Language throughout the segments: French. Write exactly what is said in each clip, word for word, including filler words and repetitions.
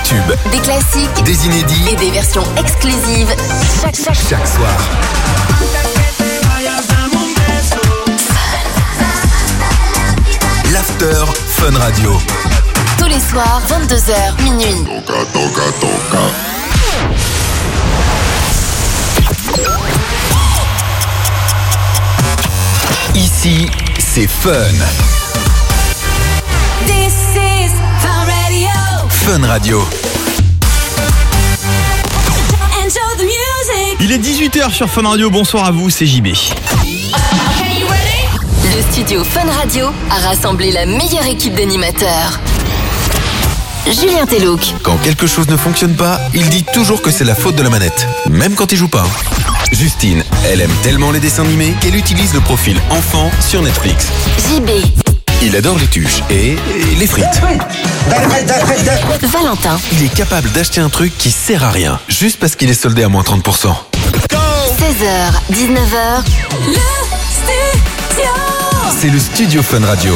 tubes, des classiques, des inédits et des versions exclusives chaque, chaque, chaque soir. L'After Fun Radio. Tous les soirs, vingt-deux heures, minuit. Toca, toca, toca. Ici, c'est Fun. This is Fun Radio. Fun Radio. Enjoy the music. Il est dix-huit heures sur Fun Radio, bonsoir à vous, c'est J B. Le studio Fun Radio a rassemblé la meilleure équipe d'animateurs. Julien Telouk. Quand quelque chose ne fonctionne pas, il dit toujours que c'est la faute de la manette, même quand il joue pas. Justine, elle aime tellement les dessins animés qu'elle utilise le profil enfant sur Netflix. J B. Il adore les tuches et, et les frites. Valentin. Il est capable d'acheter un truc qui sert à rien, juste parce qu'il est soldé à moins trente pour cent. seize heures, dix-neuf heures. Le studio. C'est le Studio Fun Radio.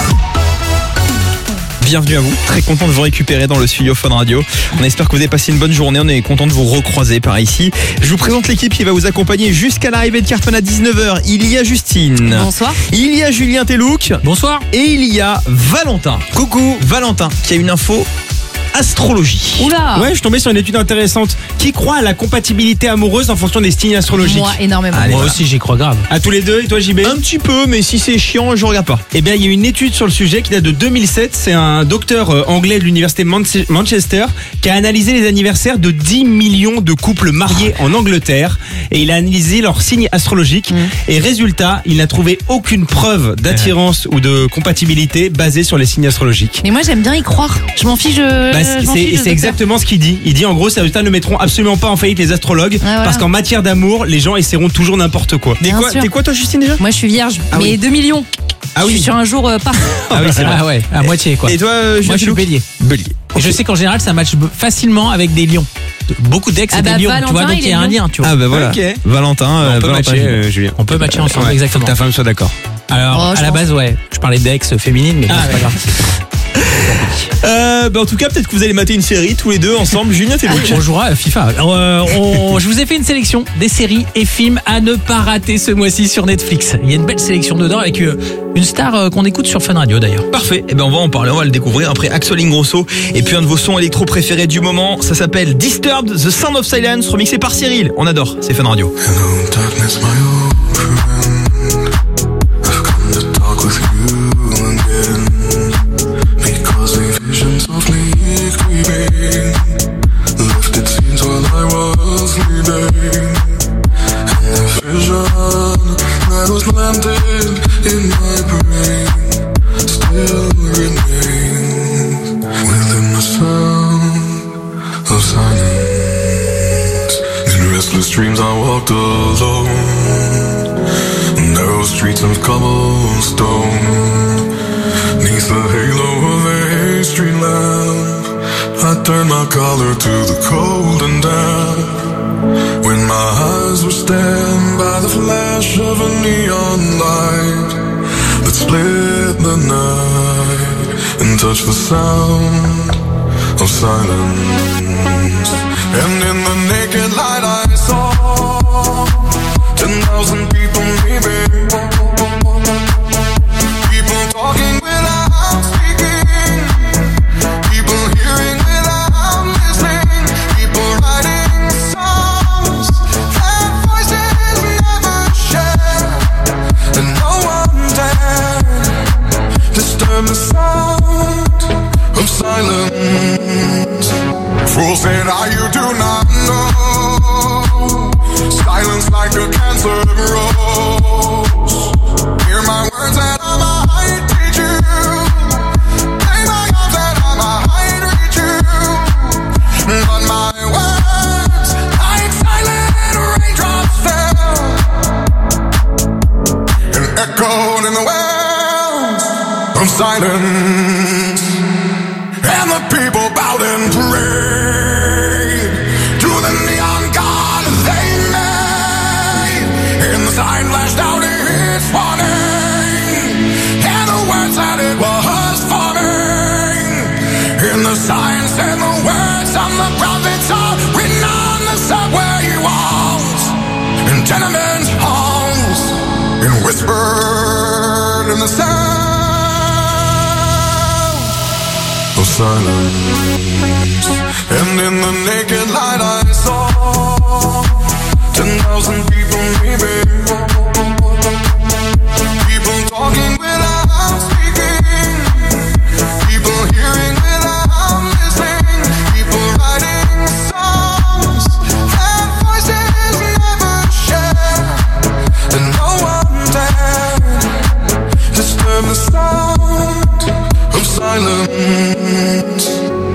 Bienvenue à vous, très content de vous récupérer dans le studio Fun Radio. On espère que vous avez passé une bonne journée, on est content de vous recroiser par ici. Je vous présente l'équipe qui va vous accompagner jusqu'à l'arrivée de Carton à dix-neuf heures. Il y a Justine. Bonsoir. Il y a Julien Telouk. Bonsoir. Et il y a Valentin. Coucou. Valentin, qui a une info astrologie. Oula. Ouais, je suis tombé sur une étude intéressante qui croit à la compatibilité amoureuse en fonction des signes astrologiques. Moi, énormément. Allez, Moi voilà. aussi, j'y crois grave. À tous les deux, et toi, J B? Un petit peu, mais si c'est chiant, je regarde pas. Eh bien, il y a une étude sur le sujet qui date de deux mille sept. C'est un docteur euh, anglais de l'université Manche- Manchester qui a analysé les anniversaires de dix millions de couples mariés en Angleterre. Et il a analysé leurs signes astrologiques. Mmh. Et résultat, il n'a trouvé aucune preuve d'attirance ou de compatibilité basée sur les signes astrologiques. Mais moi, j'aime bien y croire. Je m'en fiche. Je, Bah, je m'en c'est fiche de c'est ce exactement ce qu'il dit. Il dit en gros, ces résultats ne mettront absolument pas en faillite les astrologues voilà. parce qu'en matière d'amour, les gens essaieront toujours n'importe quoi. T'es Bien quoi, sûr. t'es quoi toi, Justine, déjà? Moi, je suis vierge. Ah mais oui. deux millions. Ah Je oui. suis sur un jour euh, parfait. Ah oui, c'est vrai. Ah ouais, à moitié quoi. Et toi, euh, Julien Moi je suis Telouk? bélier. Bélier. Et je sais qu'en général ça match b- facilement avec des lions. Beaucoup d'ex Ah et bah, des lions, tu Valentin, vois, donc il il y a est un lion. lien, tu vois. Ah bah voilà. Ok. Valentin, euh, On peut Valentin, matcher, euh, euh, Julien. On peut matcher ensemble, Ouais, exactement. Faut que ta femme soit d'accord. Alors, Oh, je à la pense. base, ouais, je parlais d'ex féminine, mais bon, Ah, c'est pas ouais. grave. Euh, bah en tout cas, peut-être que vous allez mater une série tous les deux ensemble. Julien Telouk. On jouera à FIFA. Alors, euh, on- je vous ai fait une sélection des séries et films à ne pas rater ce mois-ci sur Netflix. Il y a une belle sélection dedans avec euh, une star euh, qu'on écoute sur Fun Radio d'ailleurs. Parfait, et ben on va en parler, on va le découvrir après Axel Ingrosso et puis un de vos sons électro préférés du moment, ça s'appelle Disturbed, The Sound of Silence, remixé par Cyril. On adore, c'est Fun Radio. Hello, darkness, my old friend. I've come to talk with you again. Because the visions of me creeping lifted scenes while I was sleeping. And the vision that was planted in my brain still remains within the sound of silence. In restless dreams I walked alone, narrow streets of cobblestone. Neath the halo of a street lamp, I turned my collar to the cold and damp. When my eyes were stabbed by the flash of a neon light that split the night and touched the sound of silence. And in the naked light I saw ten thousand people maybe, people talking without speaking, people hearing without listening, people writing songs that voices never share, and no one dared disturb the sound of silence. Fools say that you do not know, silence like a cancer grows. Hear my words and I might teach you, play my arms and I might reach you, but my words like silent raindrops fell and echoed in the wells of silence. And the people bowed and prayed to the neon god they made. And the sign flashed out its warning, and the words that it was forming. And the sign said the words silence. And in the naked light I saw ten thousand people maybe. People talking without speaking. People hearing without listening. People writing songs that voices never share. And no one dared disturb the sound of silence.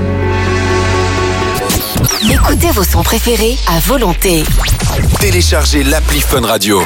Écoutez vos sons préférés à volonté. Téléchargez l'appli Fun Radio.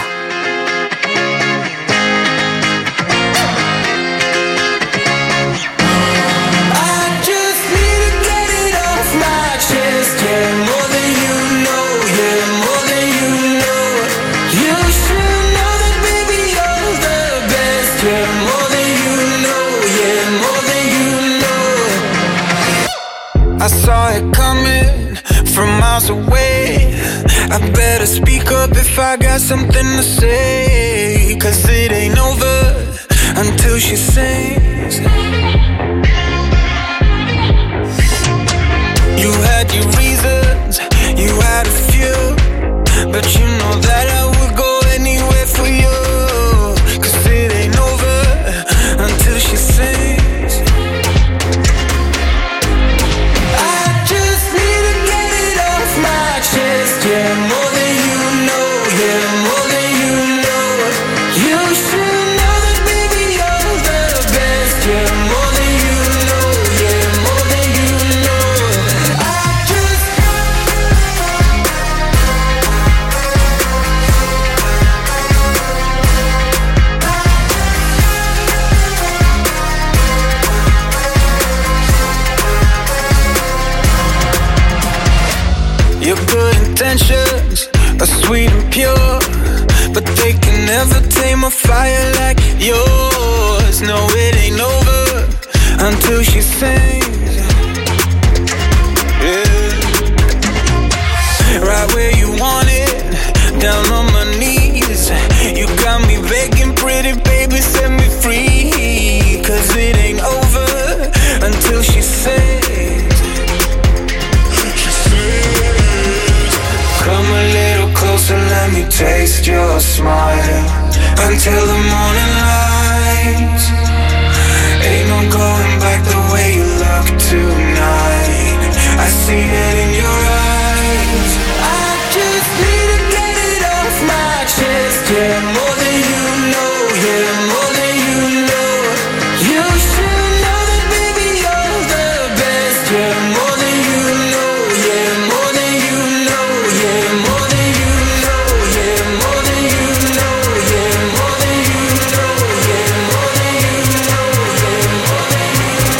I saw it coming from miles away. I better speak up if I got something to say. Cause it ain't over until she sings. You had your reasons, you had a few, but you know that I would go anywhere for you. Cause it ain't over until she sings. Yeah, more than you know, yeah, more than you know. You should know that baby you're the best. Yeah, more than you know, yeah, more than you know. I just your good intentions are sweet and pure, but they can never tame a fire like yours. No, it ain't over until she sings. Yeah. Right where you want it, down on my knees. You got me begging, pretty baby, set me free. Cause it ain't over until she sings. Come a little closer, let me taste your smile. Until the morning light. Ain't no going back the way you look tonight. I see it in your eyes. I just need to get it off my chest. Yeah, more than you know, yeah, more than you know. You should know that baby you're the best. Yeah, more than you know, yeah, more than you know, yeah, more than you know, yeah, more than you know, yeah, more than you know, yeah, more than you know, yeah, more than you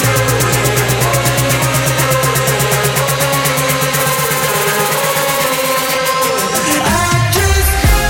know. I just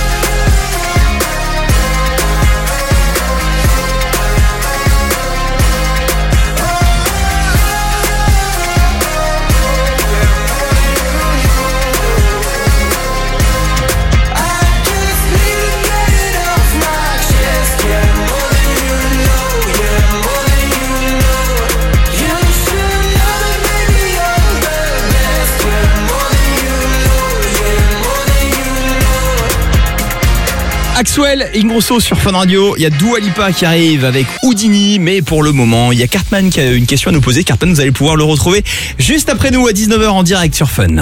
Axwell, Ingrosso sur Fun Radio. Il y a Dua Lipa qui arrive avec Houdini, mais pour le moment, il y a Cartman qui a une question à nous poser. Cartman, vous allez pouvoir le retrouver juste après nous à dix-neuf heures en direct sur Fun.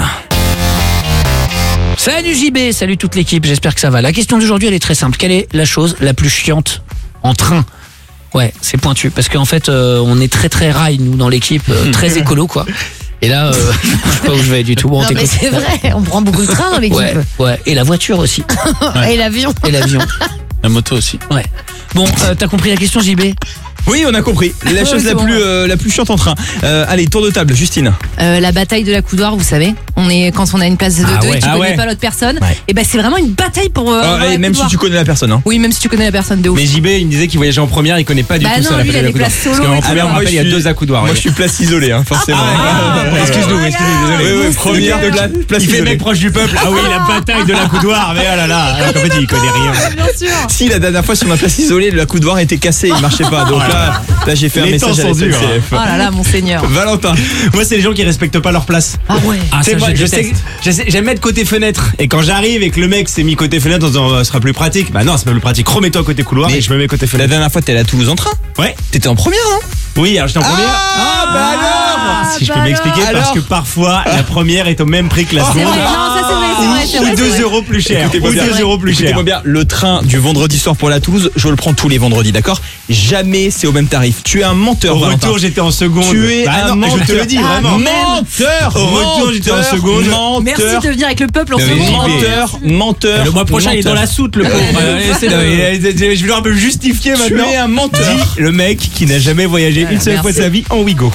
Salut J B, salut toute l'équipe, j'espère que ça va. La question d'aujourd'hui, elle est très simple. Quelle est la chose la plus chiante en train ? Ouais, c'est pointu, parce qu'en fait, euh, on est très très rail, nous, dans l'équipe, euh, très écolo, quoi. Et là, euh, je sais pas où je vais du tout. Bon, Non mais c'est vrai, on prend beaucoup de trains dans l'équipe. Ouais, ouais, et la voiture aussi. Et l'avion. Et l'avion. La moto aussi. Ouais. Bon, euh, t'as compris la question, J B ? Oui, on a compris. La Ouais, chose c'est la bon. plus euh, la plus chiante en train. Euh, allez, tour de table, Justine. Euh, la bataille de la coudoir, vous savez. On est quand on a une place de Ah deux ouais. et tu Ah connais ouais. pas l'autre personne. Ouais. Et ben c'est vraiment une bataille pour. Euh, Ah, avoir et la même si coudoir. tu connais la personne. Hein. Oui, même si tu connais la personne de ouf. Mais J B, il me disait qu'il voyageait en première, il connaît pas du Bah tout non, ça, la lui, il a bataille de des la places coudoir. solo Parce et qu'en première, tout. on moi, rappelle, je il y a suis- deux accoudoirs. Moi, ouais. je suis place isolée, hein, forcément. Ah, excuse-nous, m'excuser, désolé. Oui, oui, première place, place Il fait isolée. mec proche du peuple. Ah oui, la bataille de la coudoir. Mais ah là là, alors qu'en fait, il connaît rien. Bien sûr. Si la dernière fois sur ma place isolée, la coudoir était cassée, il marchait pas. Donc là, là j'ai fait un Les temps message à la sont durs, S N C F. Oh là là, monseigneur. Valentin. Moi, c'est les gens qui respectent pas leur place. Ah ouais. Ah, Tu sais, ça, moi, je je sais, déteste. je sais- j'aime être côté fenêtre. Et quand j'arrive et que le mec s'est mis côté fenêtre en disant euh, ce sera plus pratique. Bah non, c'est pas plus pratique. Remets-toi côté couloir Mais et je me mets côté La fenêtre. dernière fois, t'es allé à Toulouse en train. Ouais. T'étais en première, non? Oui, alors j'étais en première. Ah, bah alors Si je peux bah m'expliquer, alors. parce que parfois la première est au même prix que la C'est seconde. vrai, non, ça c'est vrai, c'est vrai, c'est Ou vrai. c'est deux vrai. euros plus cher. Écoutez-moi Ou bien. deux euros plus cher. Écoutez-moi bien, le train du vendredi soir pour la Toulouse, je le prends tous les vendredis, d'accord? Jamais c'est au même tarif. Tu es un menteur, Au Valentin. retour, j'étais en seconde. Tu es Bah un non, mais menteur. je te le dis, Ah, vraiment. menteur. Au retour, j'étais en menteur, seconde. Menteur. Merci de venir avec le peuple en Non, ce mais moment. j'y vais. Menteur, menteur. Le mois prochain, il est dans la soute, le pauvre. Allez, c'est Non, de- mais, euh, Je vais leur me justifier Tu maintenant. es un menteur. Dis le mec qui n'a jamais voyagé une seule merci. fois de sa vie en Ouigo.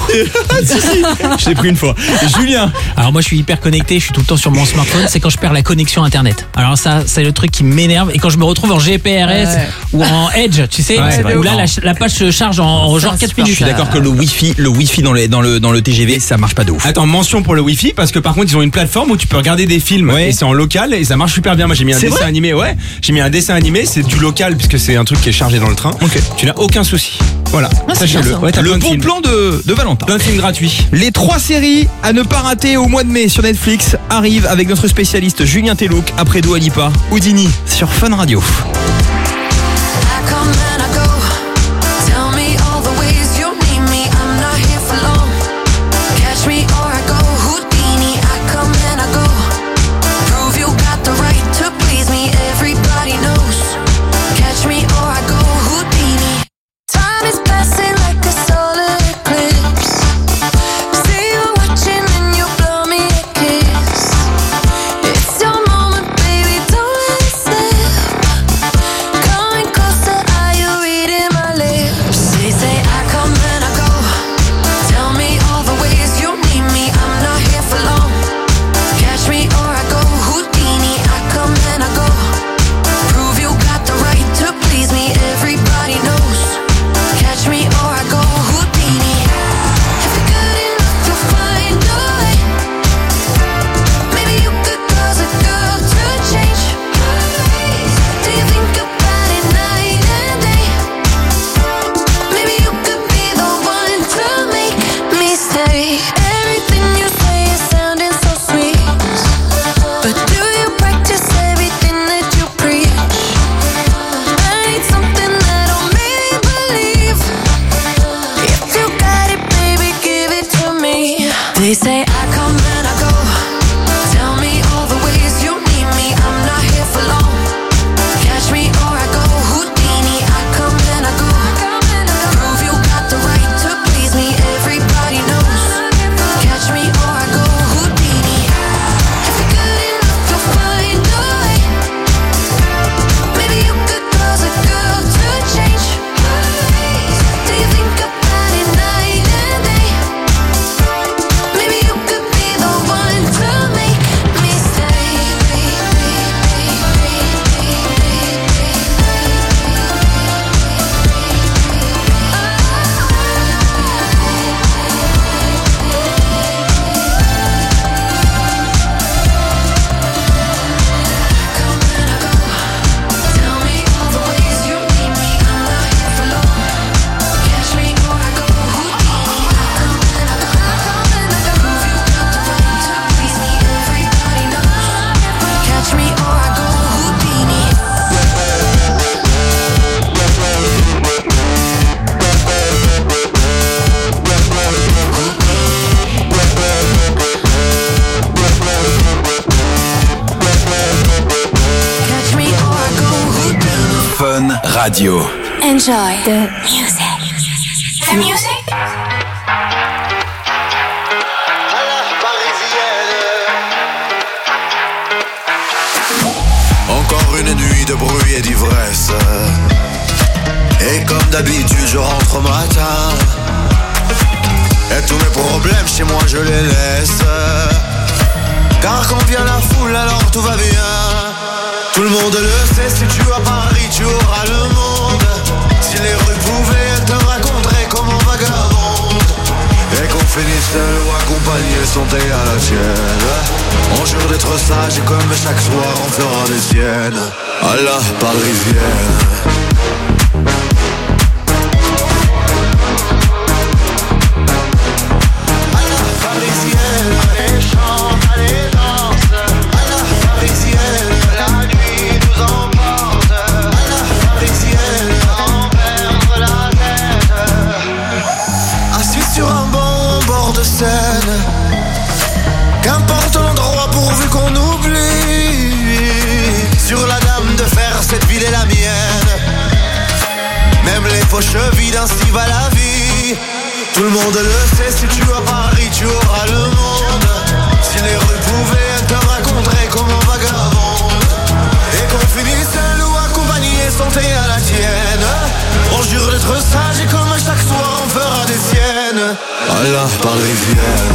Je l'ai pris une fois. Julien. Alors moi je suis hyper connecté, je suis tout le temps sur mon smartphone, c'est quand je perds la connexion internet. Alors ça c'est le truc qui m'énerve et quand je me retrouve en G P R S Ouais. ou en Edge, tu sais, Ouais, c'est vrai. où là la, la page se charge en, en genre quatre insupportable. minutes. Je suis d'accord que le Wi-Fi, le Wi-Fi dans, les, dans, le, dans le T G V, ça marche pas de ouf. Attends, mention pour le Wi-Fi parce que par contre ils ont une plateforme où tu peux regarder des films Ouais. et c'est en local et ça marche super bien. Moi j'ai mis un C'est dessin vrai animé, ouais. J'ai mis un dessin animé, c'est du local puisque c'est un truc qui est chargé dans le train. Ok. Tu n'as aucun souci. Voilà, Ah, c'est sachez-le. bien, ça. Ouais, t'as Le plein de bon films. plan de, de Valentin. Plein de films gratuits. Les trois séries à ne pas rater au mois de mai sur Netflix arrivent avec notre spécialiste Julien Telouk après Dua Lipa, Houdini sur Fun Radio. I come and I go. Tell me all the ways you need me. I'm not here for long. Catch me or I go Houdini. I come and I go. Prove you got the right to please me. Everybody knows. Catch me or I go Houdini. Time is passing like a solar eclipse. See you watching and you blow me a kiss. It's your moment, baby. Don't let it slip. Coming closer, are you reading my lips? They say I come and I go. Tell me all the ways you need me. I'm not here for long. Catch me or I go Houdini. I come and I go. Prove you got the right to please me. Everybody knows. Catch me or I go Houdini. If you're good enough, you'll find a way. Maybe you could cause a girl to change. Do you think about it night and day? Maybe you could be the one to make me stay. Everything you say is sounding so sweet, but do you practice everything that you preach? I need something that'll make me believe. If you got it, baby, give it to me. They say I come and I go. Tell me all the ways you need me. I'm not here for long. Catch me or I go Houdini. I come and I go. Prove you got the right to please me. Everybody knows. Catch me or I go Houdini. If you're good enough, you'll find a way. Maybe you could cause a girl to change. Do you think about it night and day? Maybe you could be the one to make me stay. Come and I go. Tell me all the ways you need me. I'm not here for long. Catch me or I go Houdini. I come and I go. Prove you got the right to please me. Everybody knows. Catch me or I go Houdini. Catch me or I go Houdini. Fun Radio. Enjoy the music. The music. Encore une nuit de bruit et d'ivresse. Et comme d'habitude, je rentre au matin. Et tous mes problèmes chez moi, je les laisse. Car quand vient la foule, alors tout va bien. Tout le monde le sait, si tu as Paris, tu auras le monde. Si les rues pouvaient te raconter comme on vagabonde. Et qu'on finisse seul ou accompagné. accompagner son thé à la tienne. On jure d'être sage et comme chaque soir on fera des siennes. À la parisienne. Qu'importe l'endroit pourvu qu'on oublie. Sur la dame de fer, cette ville est la mienne. Même les faux chevilles, ainsi va la vie. Tout le monde le sait, si tu as Paris, tu auras le monde. Si les rues pouvaient te raconter comme on vagabonde. Et qu'on finisse seul ou accompagné, santé à la tienne. On jure d'être sage et comme chaque soir on fera des siennes. À la parisienne.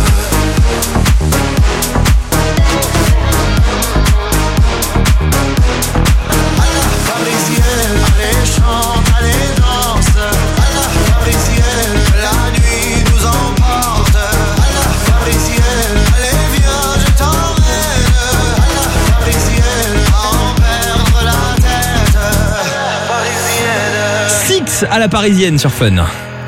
À la parisienne sur Fun.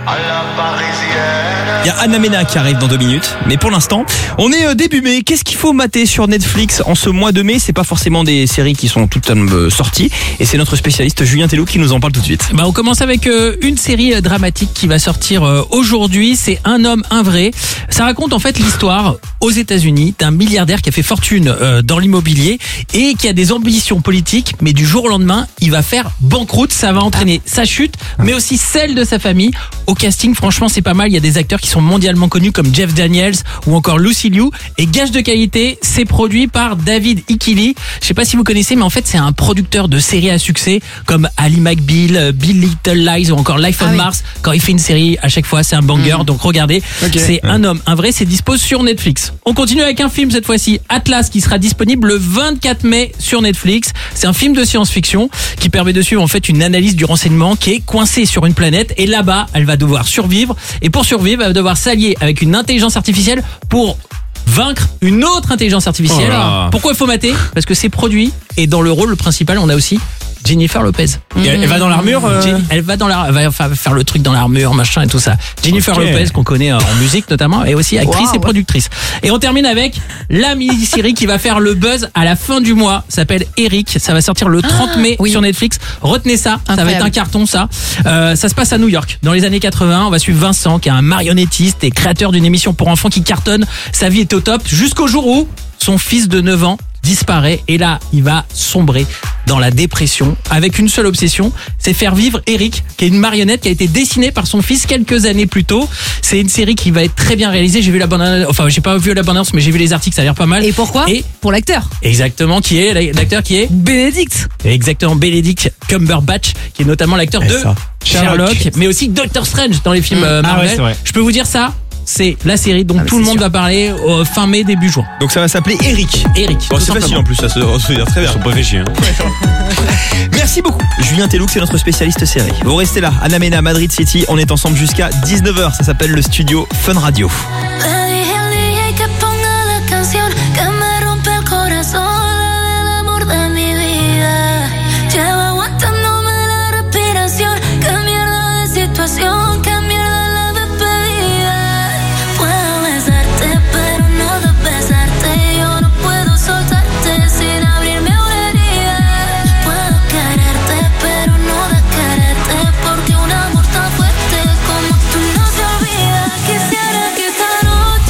Il y a Anna Mena qui arrive dans deux minutes. Mais pour l'instant, on est début mai. Qu'est-ce qu'il faut mater sur Netflix en ce mois de mai? C'est pas forcément des séries qui sont toutes euh, sorties. Et c'est notre spécialiste Julien Tellou qui nous en parle tout de suite. Bah, on commence avec euh, une série euh, dramatique qui va sortir euh, aujourd'hui. C'est Un homme, un vrai. Ça raconte en fait l'histoire aux États-Unis d'un milliardaire qui a fait fortune euh, dans l'immobilier et qui a des ambitions politiques. Mais du jour au lendemain, il va faire banqueroute. Ça va entraîner sa chute, mais aussi celle de sa famille. Au casting, franchement, c'est pas mal. Il y a des acteurs qui sont mondialement connus comme Jeff Daniels ou encore Lucy Liu. Et gage de qualité, c'est produit par David Ikili. Je sais pas si vous connaissez, mais en fait, c'est un producteur de séries à succès comme Ali McBeal, Big Little Lies ou encore Life on Ah oui. Mars. Quand il fait une série, à chaque fois, c'est un banger. Mmh. Donc regardez, Okay. c'est Un homme, un vrai. C'est dispo sur Netflix. On continue avec un film cette fois-ci, Atlas, qui sera disponible le vingt-quatre mai sur Netflix. C'est un film de science-fiction qui permet de suivre en fait une analyse du renseignement qui est coincée sur une planète et là-bas, elle va devoir survivre et pour survivre, elle va devoir s'allier avec une intelligence artificielle pour vaincre une autre intelligence artificielle. Oh là. Pourquoi il faut mater? Parce que c'est produit et dans le rôle principal, on a aussi Jennifer Lopez. Et Elle elle va dans l'armure euh Jenny- Elle va dans la, elle va fa- faire le truc dans l'armure, machin et tout ça. Jennifer Ok. Lopez qu'on connaît en musique notamment, et aussi actrice Wow. et productrice. Et on termine avec la mini-série qui va faire le buzz à la fin du mois. Ça s'appelle Eric. Ça va sortir le trente mai oui. sur Netflix. Retenez ça. Ça va Incroyable. être un carton ça. Euh, ça se passe à New York dans les années quatre-vingts. On va suivre Vincent qui est un marionnettiste et créateur d'une émission pour enfants qui cartonne. Sa vie est au top jusqu'au jour où son fils de neuf ans disparaît et là il va sombrer dans la dépression avec une seule obsession, c'est faire vivre Eric, qui est une marionnette qui a été dessinée par son fils quelques années plus tôt. C'est une série qui va être très bien réalisée. J'ai vu la bande, enfin j'ai pas vu la bande annonce, mais j'ai vu les articles, ça a l'air pas mal. Et pourquoi? Et Pour l'acteur. exactement, qui est l'acteur qui est Bénédicte. exactement Benedict Cumberbatch, qui est notamment l'acteur Et de ça. Sherlock, Sherlock. mais aussi Doctor Strange dans les films Mm. euh, Ah ouais, Marvel. c'est vrai. Je peux vous dire ça. C'est la série dont Ah, mais tout le c'est monde sûr. va parler au fin mai, début juin. Donc ça va s'appeler Eric. Eric. Bon, tout c'est facile simplement. en plus, ça se on se veut dire très bien. Ils sont pas fait chier, hein. Merci beaucoup. Julien Tellou, c'est notre spécialiste série. Vous restez là, Anna Mena, Madrid City. On est ensemble jusqu'à dix-neuf heures. Ça s'appelle le studio Fun Radio. Le dije al D J que ponga la canción que me rompe el corazón, la del amor de mi vida. Lleva aguantándome la respiración. Qué mierda de situación, qué mierda la despedida. Puedo besarte, pero no de besarte. Yo no puedo soltarte sin abrirme una herida. Puedo quererte, pero no de quererte, porque un amor tan fuerte como tú no se olvida. Quisiera que esta noche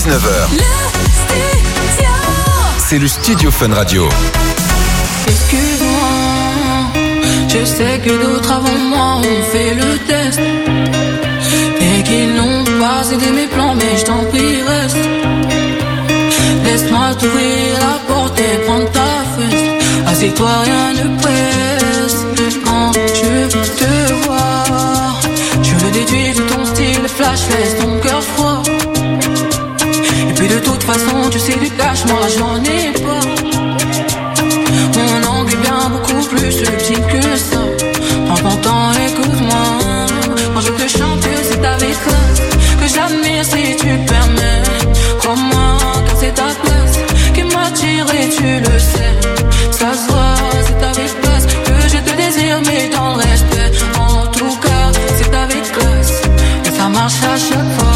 dix-neuf heures. C'est le Studio Fun Radio. Excuse-moi, je sais que d'autres avant moi ont fait le test et qu'ils n'ont pas aidé mes plans, mais je t'en prie reste. Laisse-moi t'ouvrir la porte et prendre ta fesse. Assieds-toi, rien ne presse. Quand je te vois, je le déduis de ton style flash, laisse ton cœur froid. Et puis de toute façon, tu sais du cash, moi j'en ai pas. Mon angle est bien beaucoup plus subtil que ça. Prends ton temps, écoute-moi. Quand je te chante, c'est avec classe que j'admire si tu permets. Crois-moi, car c'est ta place qui m'attire et tu le sais. Ça se voit, c'est avec classe que je te désire, mais dans le respect. En tout cas, c'est avec classe et ça marche à chaque fois.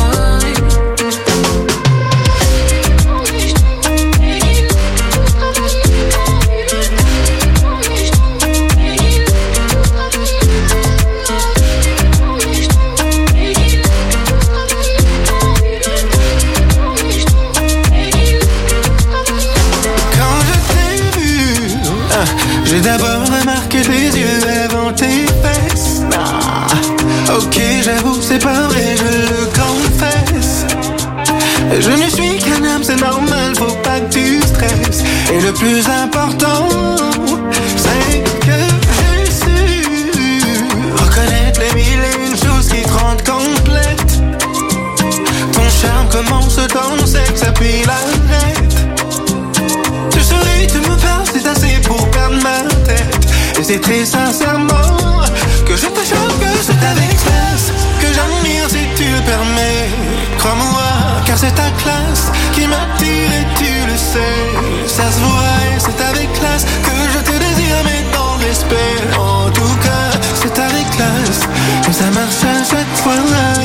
J'ai d'abord remarqué tes yeux avant tes fesses. Ah, ok, j'avoue, c'est pas vrai, je le confesse. Je ne suis qu'un homme, c'est normal, faut pas que tu stresses. Et le plus important, c'est que j'ai su reconnaître les mille et une choses qui te rendent complète. Ton charme commence dans le sexe, puis l'arrête. Tu souris, tu me parles, c'est assez pour perdre ma tête. Et c'est très sincèrement que je te chante, que c'est avec classe que j'admire si tu le permets. Crois-moi, car c'est ta classe qui m'attire et tu le sais. Ça se voit et c'est avec classe que je te désire, mais dans le respect. En tout cas, c'est avec classe et ça marche à chaque fois.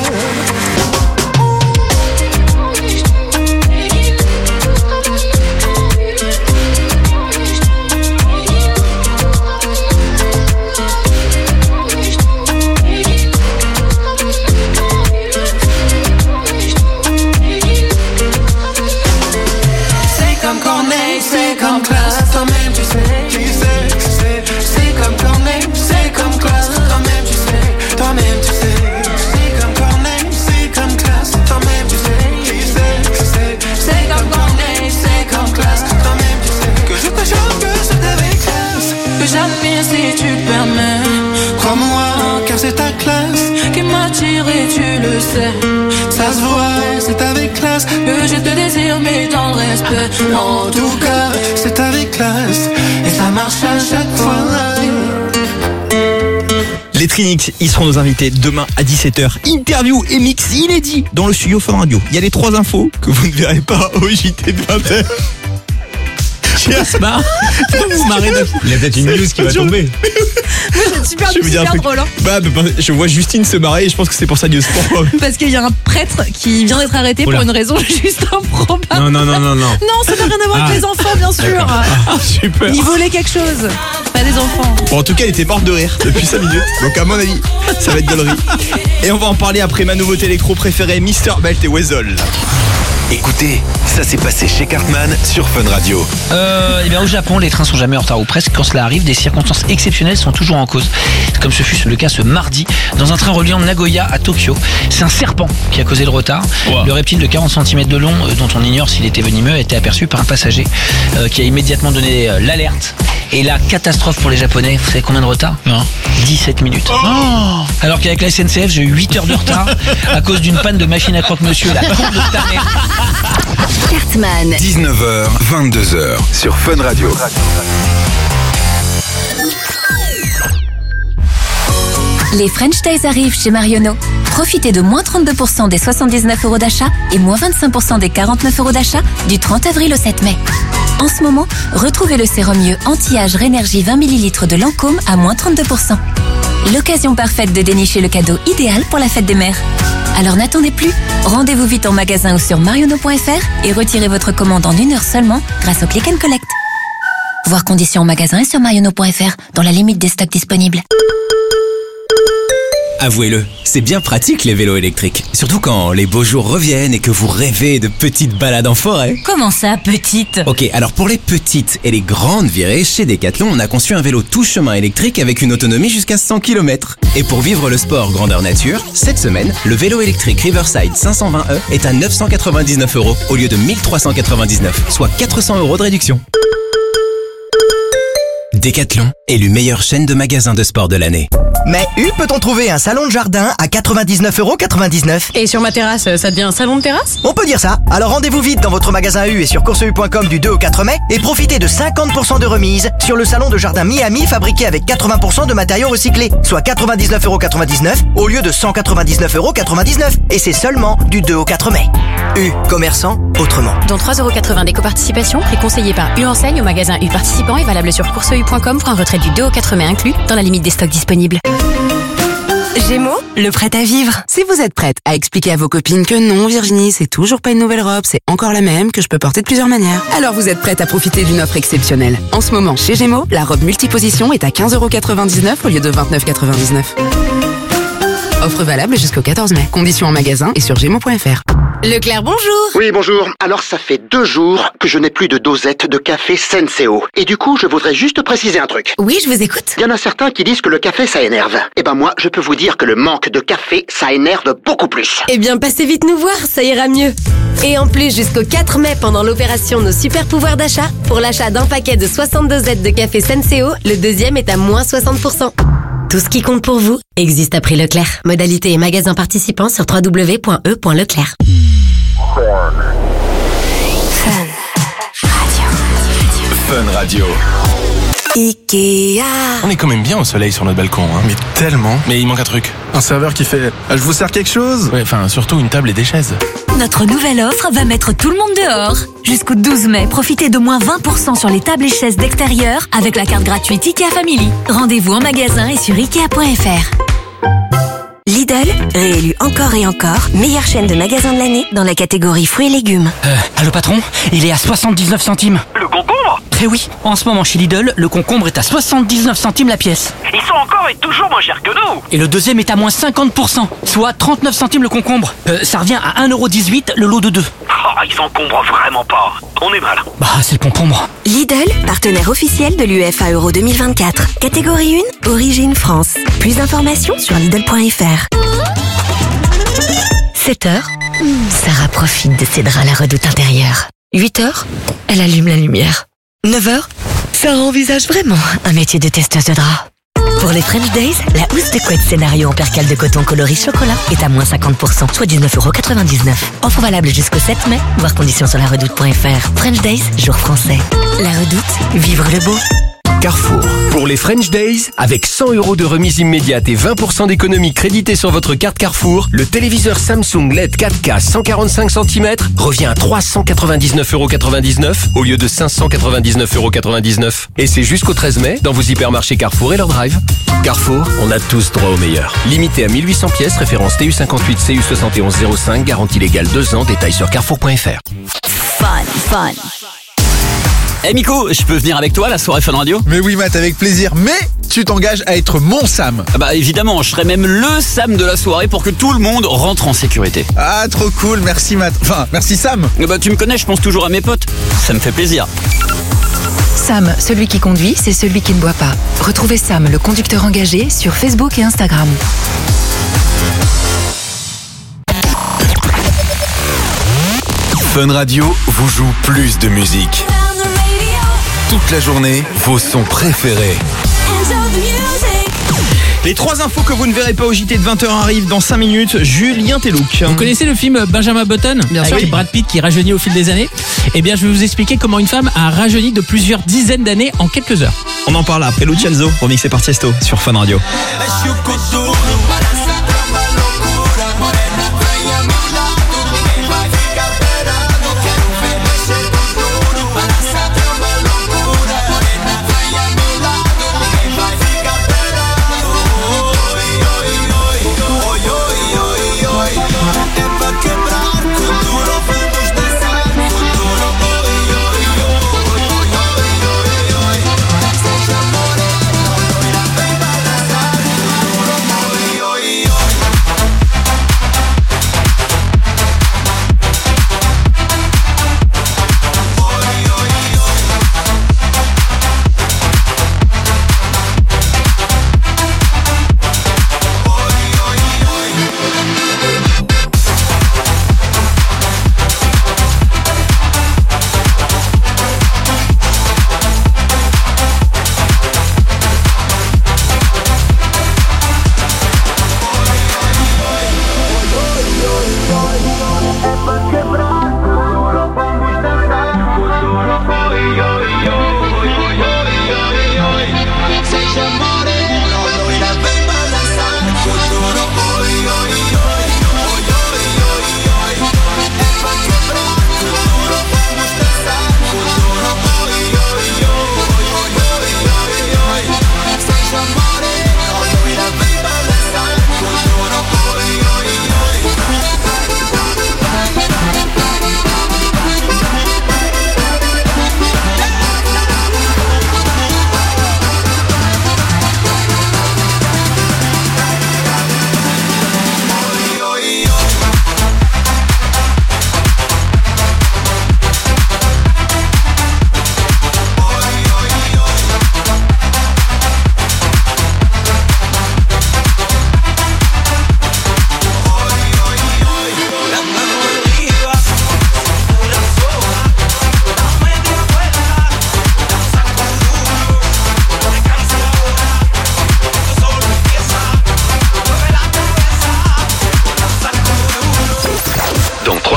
C'est comme classe, toi-même tu sais, tu sais, tu sais. C'est comme Corneille, c'est comme classe, toi-même tu sais, toi-même tu sais. C'est comme Corneille, c'est comme classe, toi-même tu sais, tu sais, tu sais. C'est comme Corneille, c'est comme classe, toi-même tu sais. Que je te chante, que c'est avec classe que j'admire si tu permets. Crois-moi, car c'est ta classe qui m'attire et tu le sais. Ça se voit, c'est avec classe que je te désire, mais dans le respect. En tout cas, c'est avec classe et ça marche à chaque fois. Les Trinix, ils seront nos invités demain à dix-sept heures. Interview et mix inédit dans le studio Fun Radio. Il y a les trois infos que vous ne verrez pas au J T de vingt heures. Se marre. Vous marrez de... Il y a peut-être une news qui va tomber. C'est super, Je vais vous dire un super truc. drôle. Hein. Bah, bah, bah, je vois Justine se marrer et je pense que c'est pour sa news. Pourquoi? Parce qu'il y a un prêtre qui vient d'être arrêté Oula. pour une raison juste improbable. Non, non, non, non, non. Non, ça n'a rien à voir Ah. avec les enfants, bien sûr. Ah, super. Il volait quelque chose. Pas des enfants. Bon, en tout cas, elle était morte de rire depuis cinq minutes. Donc, à mon avis, ça va être galerie. Et on va en parler après ma nouveauté électro préférée, Mister Belt et Weasel. Écoutez, ça s'est passé chez Cartman sur Fun Radio. Euh, et bien au Japon, les trains sont jamais en retard ou presque. Quand cela arrive, des circonstances exceptionnelles sont toujours en cause. Comme ce fut le cas ce mardi dans un train reliant Nagoya à Tokyo. C'est un serpent qui a causé le retard. Wow. Le reptile de quarante centimètres de long, euh, dont on ignore s'il était venimeux, a été aperçu par un passager euh, qui a immédiatement donné euh, l'alerte. Et la catastrophe pour les Japonais, vous savez combien de retard? Non. dix-sept minutes. Oh. Alors qu'avec la S N C F, j'ai eu huit heures de retard à cause d'une panne de machine à croque-monsieur. La con de ta mère. Cartman. dix-neuf heures, vingt-deux heures sur Fun Radio. Les French Days arrivent chez Marionneau. Profitez de moins trente-deux pour cent des soixante-dix-neuf euros d'achat et moins vingt-cinq pour cent des quarante-neuf euros d'achat du trente avril au sept mai. En ce moment, retrouvez le sérum mieux anti-âge Rénergie vingt millilitres de Lancôme à moins trente-deux pour cent. L'occasion parfaite de dénicher le cadeau idéal pour la fête des mères. Alors n'attendez plus, rendez-vous vite en magasin ou sur marionneau point f r et retirez votre commande en une heure seulement grâce au Click and Collect. Voir conditions en magasin et sur marionneau point f r dans la limite des stocks disponibles. Avouez-le, c'est bien pratique les vélos électriques. Surtout quand les beaux jours reviennent et que vous rêvez de petites balades en forêt. Comment ça, petite? Ok, alors pour les petites et les grandes virées, chez Decathlon, on a conçu un vélo tout chemin électrique avec une autonomie jusqu'à cent kilomètres. Et pour vivre le sport grandeur nature, cette semaine, le vélo électrique Riverside cinq cent vingt E est à neuf cent quatre-vingt-dix-neuf euros au lieu de mille trois cent quatre-vingt-dix-neuf, soit quatre cents euros de réduction. Decathlon, élu meilleure chaîne de magasins de sport de l'année. Mais U peut-on trouver un salon de jardin à quatre-vingt-dix-neuf euros quatre-vingt-dix-neuf? Et sur ma terrasse, ça devient un salon de terrasse? On peut dire ça. Alors rendez-vous vite dans votre magasin U et sur course u point com du deux au quatre mai et profitez de cinquante pour cent de remise sur le salon de jardin Miami fabriqué avec quatre-vingts pour cent de matériaux recyclés, soit quatre-vingt-dix-neuf euros quatre-vingt-dix-neuf au lieu de cent quatre-vingt-dix-neuf euros quatre-vingt-dix-neuf. Et c'est seulement du deux au quatre mai. U, commerçant autrement. Dont trois euros quatre-vingts d'éco-participation, préconseillé par U Enseigne au magasin U participant et valable sur course u point com pour un retrait du deux au quatre mai inclus dans la limite des stocks disponibles. Gémeaux, le prêt à vivre. Si vous êtes prête à expliquer à vos copines que non, Virginie, c'est toujours pas une nouvelle robe, c'est encore la même, que je peux porter de plusieurs manières, alors vous êtes prête à profiter d'une offre exceptionnelle. En ce moment, chez Gémeaux, la robe multiposition est à quinze euros quatre-vingt-dix-neuf au lieu de vingt-neuf euros quatre-vingt-dix-neuf. Offre valable jusqu'au quatorze mai. Conditions en magasin et sur gémeaux point f r. Leclerc, bonjour. Oui, bonjour. Alors, ça fait deux jours que je n'ai plus de dosette de café Senseo. Et du coup, je voudrais juste préciser un truc. Oui, je vous écoute. Il y en a certains qui disent que le café, ça énerve. Eh ben moi, je peux vous dire que le manque de café, ça énerve beaucoup plus. Eh bien, passez vite nous voir, ça ira mieux. Et en plus, jusqu'au quatre mai, pendant l'opération Nos Super Pouvoirs d'achat, pour l'achat d'un paquet de soixante dosettes de café Senseo, le deuxième est à moins soixante pour cent. Tout ce qui compte pour vous existe à prix Leclerc. Modalité et magasin participants sur w w w point e point leclerc. Fun Radio. Ikea. On est quand même bien au soleil sur notre balcon, hein. Mais tellement. Mais il manque un truc. Un serveur qui fait « Je vous sers quelque chose ?» Ouais, enfin, surtout une table et des chaises. Notre nouvelle offre va mettre tout le monde dehors. Jusqu'au douze mai, profitez de moins vingt pour cent sur les tables et chaises d'extérieur avec la carte gratuite Ikea Family. Rendez-vous en magasin et sur ikea point f r. Lidl, réélu encore et encore, meilleure chaîne de magasins de l'année dans la catégorie fruits et légumes. Euh, allô patron, il est à soixante-dix-neuf centimes. Le concombre? Eh oui, en ce moment chez Lidl, le concombre est à soixante-dix-neuf centimes la pièce. Ils sont encore et toujours moins chers que nous. Et le deuxième est à moins cinquante pour cent, soit trente-neuf centimes le concombre. Euh, ça revient à un euro dix-huit le lot de deux. Oh, ils s'encombrent vraiment pas. On est mal. Bah, c'est le concombre. Lidl, partenaire officiel de l'U E F A Euro deux mille vingt-quatre. Catégorie un, origine France. Plus d'informations sur lidl point f r. sept heures, Sarah profite de ses draps à la redoute intérieure. huit heures, elle allume la lumière. neuf heures, Sarah envisage vraiment un métier de testeuse de draps. Pour les French Days, la housse de couette scénario en percale de coton coloris chocolat est à moins cinquante pour cent, soit dix-neuf euros quatre-vingt-dix-neuf. Offre valable jusqu'au sept mai, voir conditions sur la redoute point f r. French Days, jour français. La redoute, vivre le beau. Carrefour. Pour les French Days, avec cent euros de remise immédiate et vingt pour cent d'économie créditée sur votre carte Carrefour, le téléviseur Samsung L E D quatre K cent quarante-cinq centimètres revient à trois cent quatre-vingt-dix-neuf euros quatre-vingt-dix-neuf au lieu de cinq cent quatre-vingt-dix-neuf euros quatre-vingt-dix-neuf. Et c'est jusqu'au treize mai dans vos hypermarchés Carrefour et leur drive. Carrefour, on a tous droit au meilleur. Limité à mille huit cents pièces, référence T U cinquante-huit C U soixante et onze zéro cinq, garantie légale deux ans, détails sur carrefour point f r. Fun, fun. Eh hey Miko, je peux venir avec toi à la soirée Fun Radio? Mais oui Matt, avec plaisir, mais tu t'engages à être mon Sam. Ah bah évidemment, je serai même le Sam de la soirée pour que tout le monde rentre en sécurité. Ah trop cool, merci Matt, enfin merci Sam. Ah bah tu me connais, je pense toujours à mes potes, ça me fait plaisir. Sam, celui qui conduit, c'est celui qui ne boit pas. Retrouvez Sam, le conducteur engagé, sur Facebook et Instagram. Fun Radio vous joue plus de musique. Toute la journée, vos sons préférés. Les trois infos que vous ne verrez pas au J T de vingt heures arrivent dans cinq minutes. Julien Telouk. Vous connaissez le film Benjamin Button? Bien sûr. Avec Brad Pitt qui rajeunit au fil des années. Eh bien, je vais vous expliquer comment une femme a rajeuni de plusieurs dizaines d'années en quelques heures. On en parle après Lucienzo, remixé par Tiesto sur Fun Radio.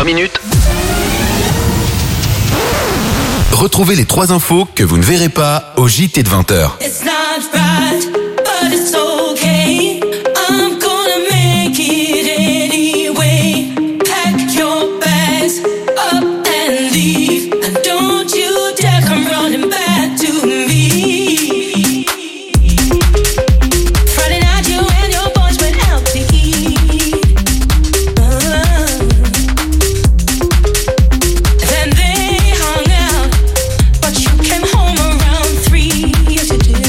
minutes. Retrouvez les trois infos que vous ne verrez pas au J T de vingt heures. It's not right, but it's okay. I'm gonna make it anyway. Pack your bags up and leave. And don't you dare come running back to me. Friday night you and your boys went out to eat. Uh, then they hung out, but you came home around three. Yes you did.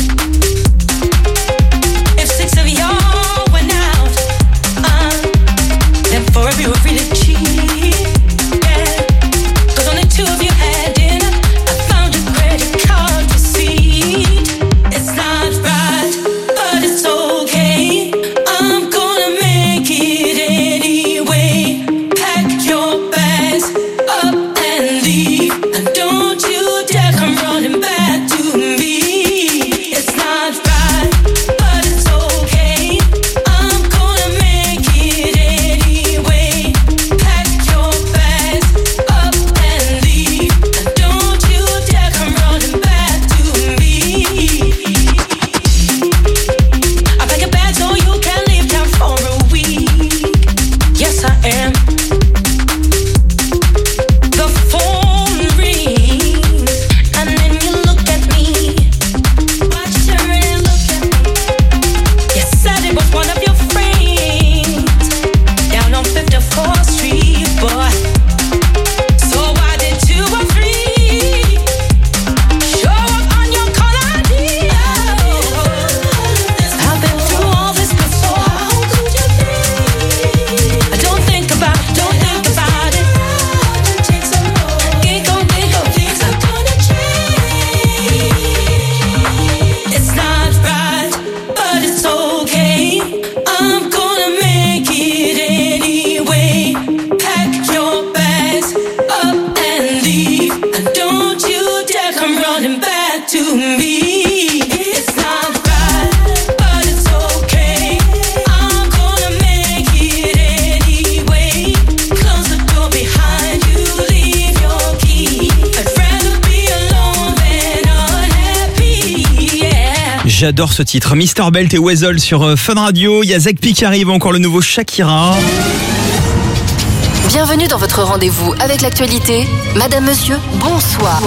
If six of y'all went out, uh, then four of you were really cheap. Yeah, 'cause only two of you had dinner. I found a credit card receipt. It's not right, but it's okay. I'm gonna make it anyway. Pack your bags up and leave. And don't you dare come running back to me. It's not right, but it's okay. I'm gonna make it anyway. Pack your bags up and leave. And don't you dare come running back to me. I pack a bag so you can leave town for a week. Yes, I am. The phone rings, and then you look at me. Watch her and look at me. You said it was one of your friends down on fifty-fourth Street, boy. So why did two or three show up on your call I D? I've been through all this before. How could you think? Don't think about it, don't think about it. Think on, think on, things are gonna change. It's not right, but it's okay. I'm gonna make it anyway. Pack your bags up and leave. And don't you dare come running back to me. It's not right, but it's okay. I'm gonna make it anyway. Close the door behind you, leave your key. I'd rather be alone than unhappy, yeah. J'adore ce titre. Mister Belt et Weasel sur euh, Fun Radio. Il y a Zekpi qui arrive, encore le nouveau Shakira. Bienvenue dans votre rendez-vous avec l'actualité. Madame, monsieur, bonsoir.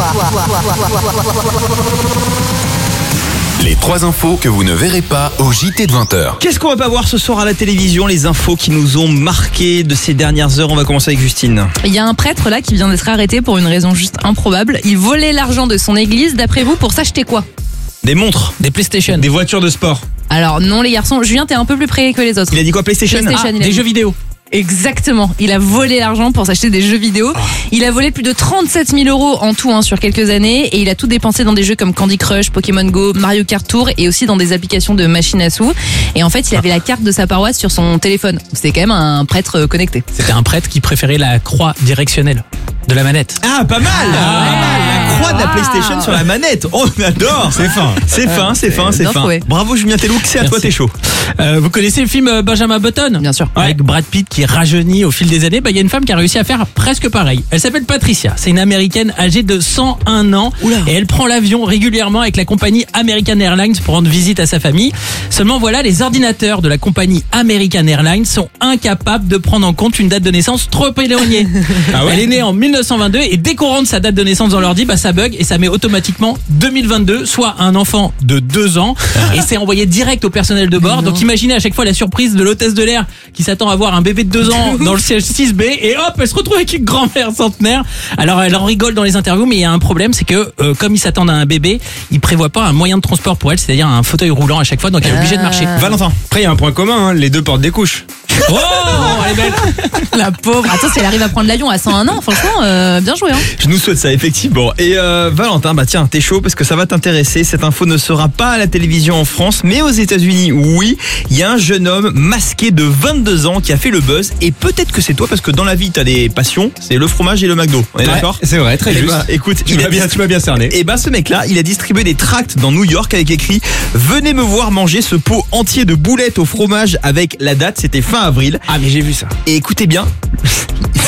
Les trois infos que vous ne verrez pas au J T de vingt heures. Qu'est-ce qu'on va pas voir ce soir à la télévision? Les infos qui nous ont marqué de ces dernières heures. On va commencer avec Justine. Il y a un prêtre là qui vient d'être arrêté pour une raison juste improbable. Il volait l'argent de son église. D'après vous, pour s'acheter quoi? Des montres, Des PlayStation. des voitures de sport. Alors non les garçons, Julien t'es un peu plus près que les autres. Il a dit quoi, PlayStation? PlayStation, Ah, il a des dit. jeux vidéo. Exactement, il a volé l'argent pour s'acheter des jeux vidéo. Il a volé plus de trente-sept mille euros en tout hein, sur quelques années et il a tout dépensé dans des jeux comme Candy Crush, Pokémon Go, Mario Kart Tour et aussi dans des applications de machines à sous. Et en fait, il avait la carte de sa paroisse sur son téléphone. C'était quand même un prêtre connecté. C'était un prêtre qui préférait la croix directionnelle de la manette. Ah, pas mal, Ah. pas mal. La croix de la Ah. PlayStation sur la manette. Oh, on adore. C'est fin. C'est fin, c'est fin, c'est bien fin. trouvé. Bravo Julien Tellouk, c'est à toi, Merci. t'es chaud. Euh, vous connaissez le film euh, Benjamin Button? Bien sûr. Avec Brad Pitt qui rajeunit au fil des années. Bah, il y a une femme qui a réussi à faire presque pareil. Elle s'appelle Patricia. C'est une américaine âgée de cent un ans. Oula. Et elle prend l'avion régulièrement avec la compagnie American Airlines pour rendre visite à sa famille. Seulement voilà, les ordinateurs de la compagnie American Airlines sont incapables de prendre en compte une date de naissance trop éloignée. Ah ouais? Elle est née en mille neuf cent vingt-deux et dès qu'on rentre sa date de naissance dans l'ordi, bah ça bug et ça met automatiquement deux mille vingt-deux, soit un enfant de deux ans. Et c'est envoyé direct au personnel de bord. Donc imaginez à chaque fois la surprise de l'hôtesse de l'air qui s'attend à voir un bébé de deux ans dans le siège six B et hop, elle se retrouve avec une grand-mère centenaire. Alors elle en rigole dans les interviews, mais il y a un problème, c'est que euh, comme ils s'attendent à un bébé, ils prévoient pas un moyen de transport pour elle, c'est-à-dire un fauteuil roulant à chaque fois, donc elle est obligée de marcher. Valentin. Après, il y a un point commun, hein, les deux portent des couches. Oh, elle est belle. La pauvre. Attends, si elle arrive à prendre l'avion à cent un ans, franchement, euh, bien joué. Hein. Je nous souhaite ça, effectivement. Et euh, Valentin, bah tiens, t'es chaud parce que ça va t'intéresser. Cette info ne sera pas à la télévision en France, mais aux États-Unis, oui. Il y a un jeune homme masqué de vingt-deux ans qui a fait le buzz. Et peut-être que c'est toi, parce que dans la vie, t'as des passions. C'est le fromage et le McDo. On est Ouais, d'accord? c'est vrai, très Eh juste. ben, écoute, Tu il m'as a bien, tu m'as bien cerné. Et ben ce mec-là, il a distribué des tracts dans New York avec écrit « Venez me voir manger ce pot entier de boulettes au fromage avec la date, c'était fin avril. » Ah, mais j'ai vu ça. Et écoutez bien,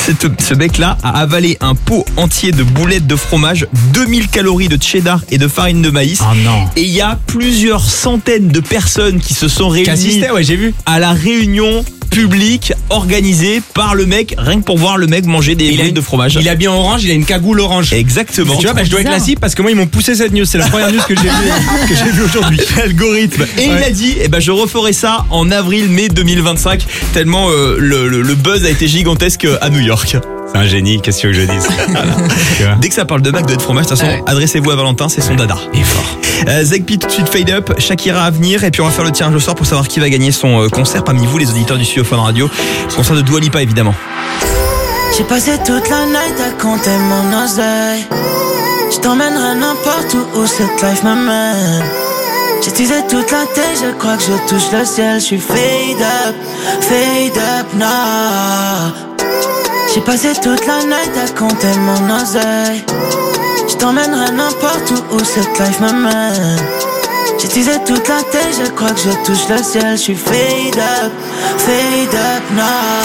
Cette- ce mec-là a avalé un pot entier de boulettes de fromage, deux mille calories de cheddar et de farine de maïs. Oh non. Et il y a plusieurs centaines de personnes qui se sont réunies assisté, ouais, j'ai vu. à la réunion publique organisée par le mec, rien que pour voir le mec manger des Il a boulettes une- de fromage. Il a bien orange, il a une cagoule orange. Exactement. Tu vois, bah, je dois être la cible parce que moi, ils m'ont poussé cette news. C'est la première news que j'ai vue que j'ai vue aujourd'hui. Algorithme. Et il Ouais. a dit, eh ben je referai ça en avril-mai deux mille vingt-cinq, tellement euh, le, le- le buzz a été gigantesque à New York. C'est un génie, qu'est-ce que je dise. Tu vois. Dès que ça parle de McDo et de fromage, de toute façon, Ouais. adressez-vous à Valentin, c'est son dada. Il est fort. Euh, Zegpi tout de suite Fade Up, Shakira à venir, et puis on va faire le tirage au sort pour savoir qui va gagner son euh, concert parmi vous, les auditeurs du Studio Fun Radio. Concert de Dua Lipa évidemment. J'ai passé toute la night à compter mon oseille. Je t'emmènerai n'importe où où cette life me mène. J'ai teasé toute la tête, je crois que je touche le ciel. Je suis fade up, fade up now. J'ai passé toute la night à compter mon oseille. Je t'emmènerai n'importe où où cette life me mène. J'ai teasé toute la tête, je crois que je touche le ciel. Je suis fade up, fade up now.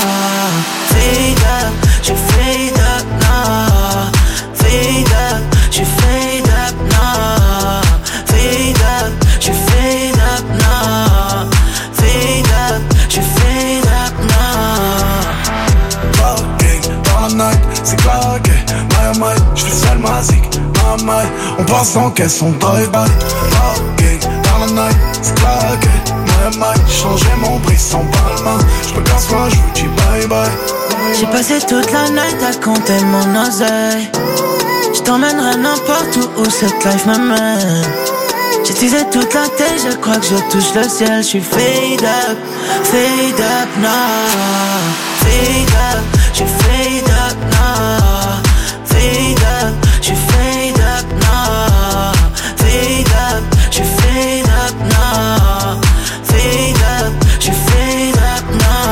Fade up, je suis fade up now. Fade up, je suis fade up now. Fade up, je suis fade up now. Fade up, je suis fade up now. Parking dans la night, c'est claqué. My my, j'fais seul ma zik. My my, on passe en caisse, on drive-by. Parking dans la night, c'est claqué. My my, changer mon prix sans palma. J'me casse moi, j'vous dis bye bye. J'ai passé toute la night à compter mon oseille. Je t'emmènerai n'importe où où cette life me mène. J'ai teasé toute la tête, je crois que je touche le ciel. Je suis fade up, fade up now. Fade up, je suis fade up now. Fade up, je suis fade up now. Fade up, je suis fade up now. Fade up, je suis fade up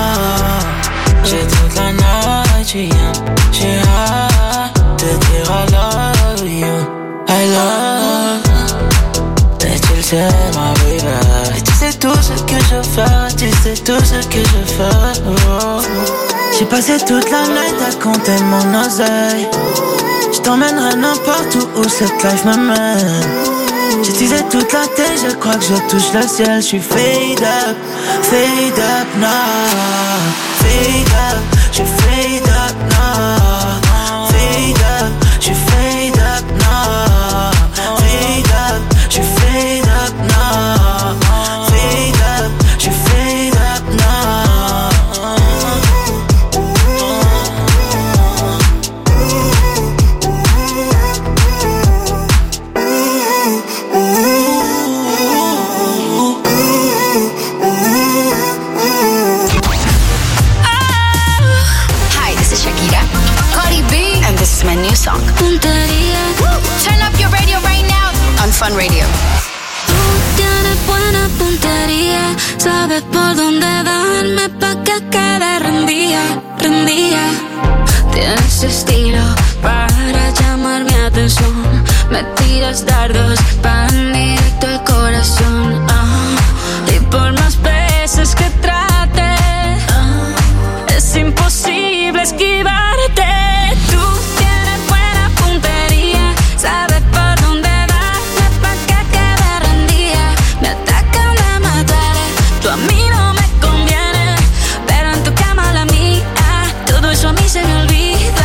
now. J'ai toute la night, j'suis young, j'suis high. Te dire I love you, I love you. Et tu le sais ma baby. Et tu sais tout ce que je fais, tu sais tout ce que je fais. Oh. J'ai passé toute la night à compter mon oseille. Je t'emmènerai n'importe où où cette life me mène. J'ai teasé toute la tête, je crois que je touche le ciel. Je suis fade up, fade up now. Fade up, je suis fade up now. Fade up, je suis fade up now. Fade up, je suis fade up now. Fade up, je suis fade up now. Hi, this is Shakira. Cardi B. And this is my new song. Puntería. Turn up your radio right now on Fun Radio. Tienes buena puntería, sabes por dónde darme pa' que quede rendida, rendida. Tienes estilo para llamar mi atención, me tiras dardos van directo al corazón. Ah, y por más veces que trate, ah, es imposible esquivarte. Tú tienes buena puntería, sabes por dónde darme pa' que quede rendida. Me atacan, me mataré, tú a mí no me conviene, pero en tu cama la mía, todo eso a mí se me olvida.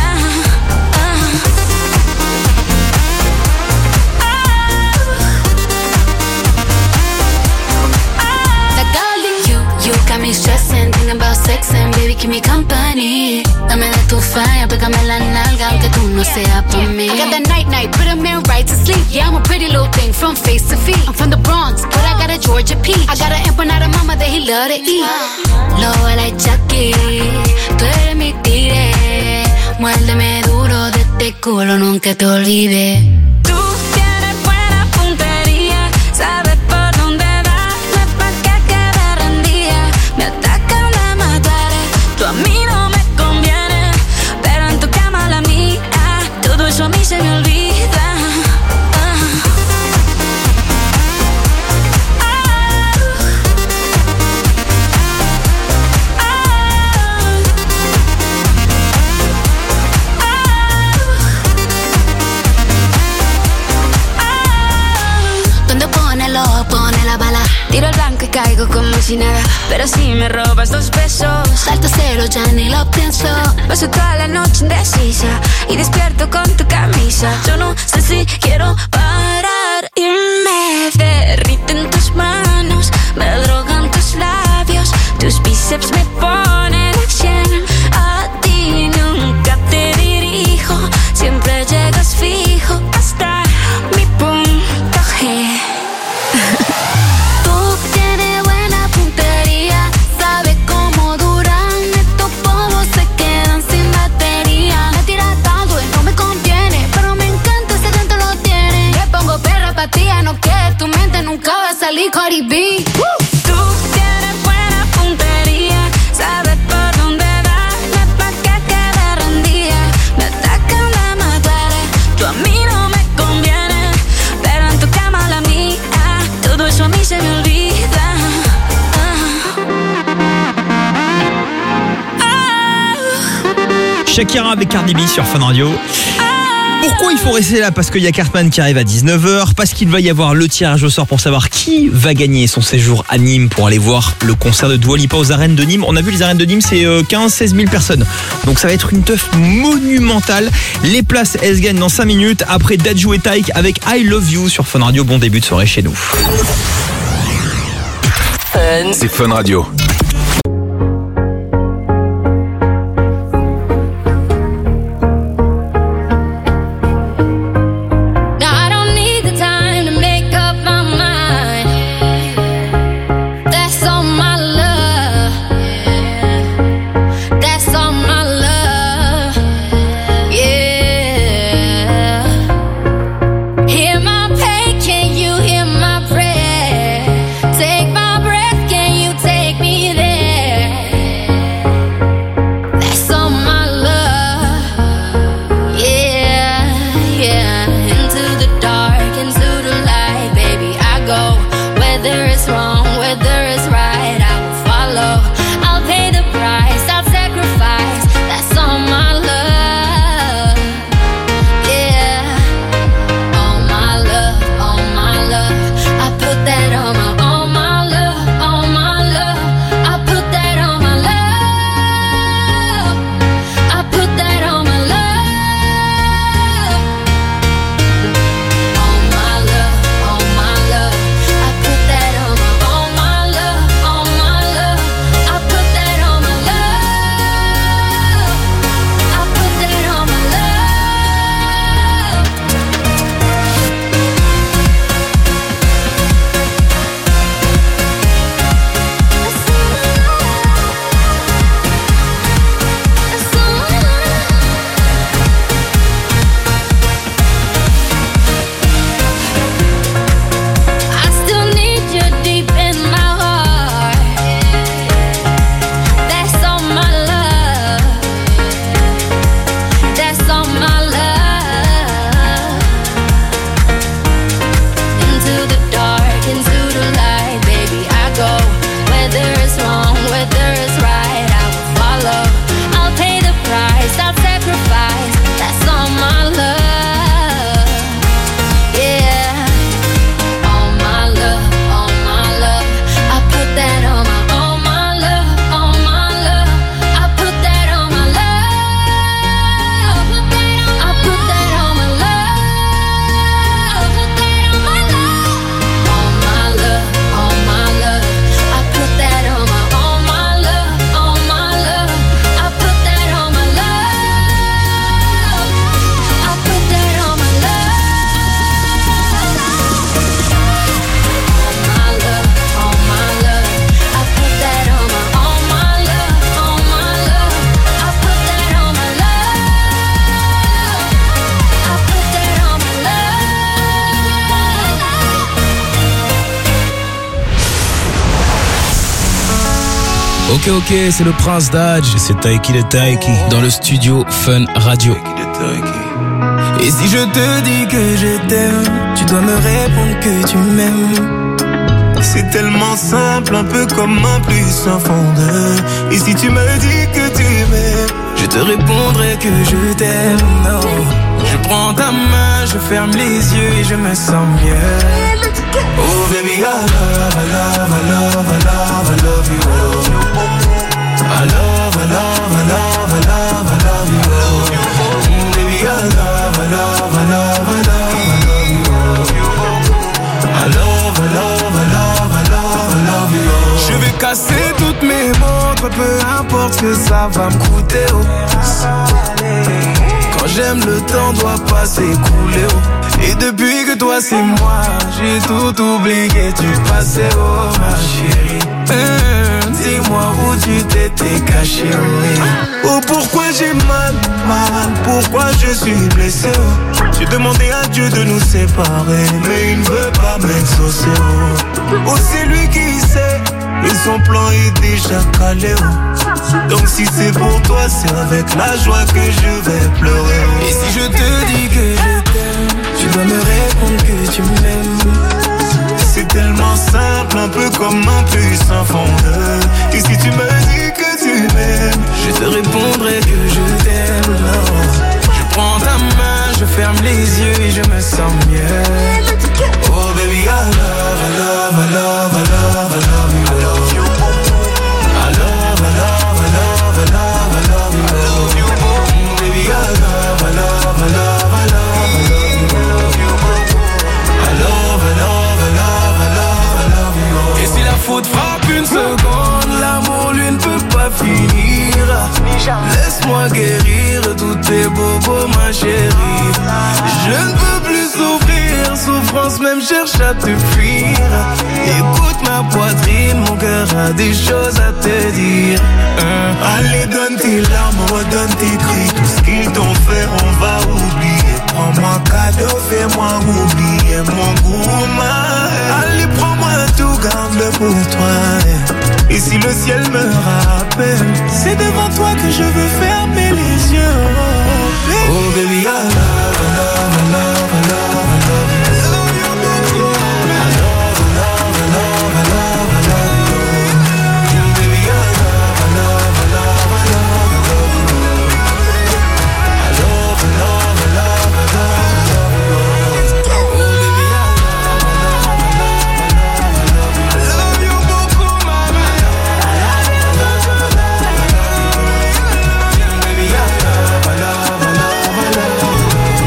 You got me stressing, thinking about sex and baby keep me company. Dame de tu falla, pégame la nalga aunque tú no seas por mí. I got that night night, put a man right to sleep. Yeah, I'm a pretty little thing from face to feet. I'm from the Bronx, but I got a Georgia peach. I got an empanada mama that he love to eat. Lobo like Chucky, tú eres mi tigre. Muérdeme duro de este culo, nunca te olvides. Tú tienes buena puntería, sabes por dónde darme pa' que quede rendida. Me atacan, me mataré, tú a mí no me conviene, pero en tu cama la mía, todo eso a mí se me olvida. Pónmelo, pone la bala. Tiro el blanco y caigo como si nada. Pero si me robas dos besos, salto cero, ya ni lo pienso. Paso toda la noche indecisa y despierto con tu camisa. Yo no sé si quiero parar y me derriten tus manos, me drogan tus labios, tus bíceps me ponen a cien. A ti nunca te dirijo, siempre llegas fijo hasta mi punto G. Tú tienes buena puntería, sabes cómo duran estos polvos, se quedan sin batería. Me tiras tanto y no me conviene, pero me encanta ese dentro lo tiene. Le pongo perra pa' ti, no que tu mente nunca va a salir Cardi B. Tú tienes buena puntería, sabes por dónde darme pa' que quede rendida. Me atacan, me duele, tú a mí no me conviene, pero en tu cama la mía, todo eso a mí se me olvida. Shakira avec Cardi B sur Fun Radio. Pourquoi il faut rester là? Parce qu'il y a Cartman qui arrive à dix-neuf heures, parce qu'il va y avoir le tirage au sort pour savoir qui va gagner son séjour à Nîmes pour aller voir le concert de Dua Lipa aux arènes de Nîmes. On a vu les arènes de Nîmes, c'est quinze à seize mille personnes. Donc ça va être une teuf monumentale. Les places, elles se gagnent dans cinq minutes après Dadju et Taïk avec I Love You sur Fun Radio. Bon début de soirée chez nous. C'est Fun Radio. Ok, ok, c'est le Prince Dadj, c'est Taiki le Taiki, dans le studio Fun Radio. Et si je te dis que je t'aime, tu dois me répondre que tu m'aimes. C'est tellement simple, un peu comme un plus un fondeur. Et si tu me dis que tu m'aimes, je te répondrai que je t'aime. Non, je prends ta main, je ferme les yeux et je me sens mieux. Oh bébé, fois peu importe ce que ça va me coûter, oh. Quand j'aime le temps doit pas s'écouler, oh. Et depuis que toi c'est moi, j'ai tout oublié, tu passais, oh ma chérie. Hum, dis-moi où tu t'étais caché, oh. Oh pourquoi j'ai mal, mal, pourquoi je suis blessé, oh. J'ai demandé à Dieu de nous séparer, mais il ne veut pas m'exaucer, oh. Oh c'est lui qui sait, et son plan est déjà calé, oh. Donc si c'est pour toi, c'est avec la joie que je vais pleurer, oh. Et si je te dis que je t'aime, tu dois me répondre que tu m'aimes. C'est tellement simple, un peu comme un puissant fondeur. Et si tu me dis que tu m'aimes, je te répondrai que je t'aime, oh. Je prends ta main, je ferme les yeux et je me sens mieux. Oh baby, I love, I love, I love, I love, I love you, I love you. I love, I love, I love, I love, I love you, I love you. Baby, I love, I love, I love, I love, I love you, I love you. I love, I love, I love, I love, I love you. Et si la faute frappe une seconde, l'amour lui ne peut pas finir. Laisse-moi guérir tous tes bobos, ma chérie. Je ne peux plus souffrir, souffrance même cherche à te fuir. Écoute ma poitrine, mon cœur a des choses à te dire. hein. Allez donne tes larmes, redonne tes cris. Tout ce qu'ils t'ont fait on va oublier. Prends-moi cadeau, fais-moi oublier mon goût, ma. Allez prends-moi tout, garde-le pour toi. Et si le ciel me rappelle, c'est devant toi que je veux fermer les yeux. Oh baby, oh, baby I love, I love, I love, I love, I love you. I love you, baby. I love, I love, I love, I love, I love you. Baby I love, I love, I love, I love, I love you. I love, I love, I love, I love, I love you. Oh baby I love, I love, I love, I love, I love you. I love you beaucoup, mama. I love you, I love, I love, I love you. Baby I love, I love, I love, I love you.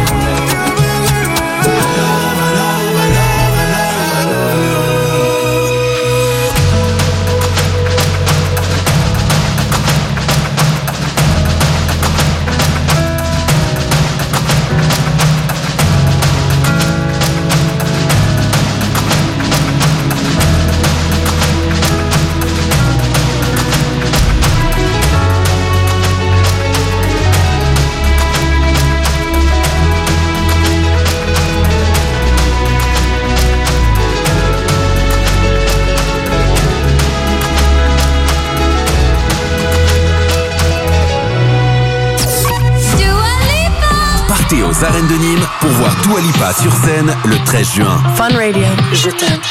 Partez aux arènes de Nîmes pour voir Dua Lipa sur scène le treize juin. Fun Radio, je t'aime.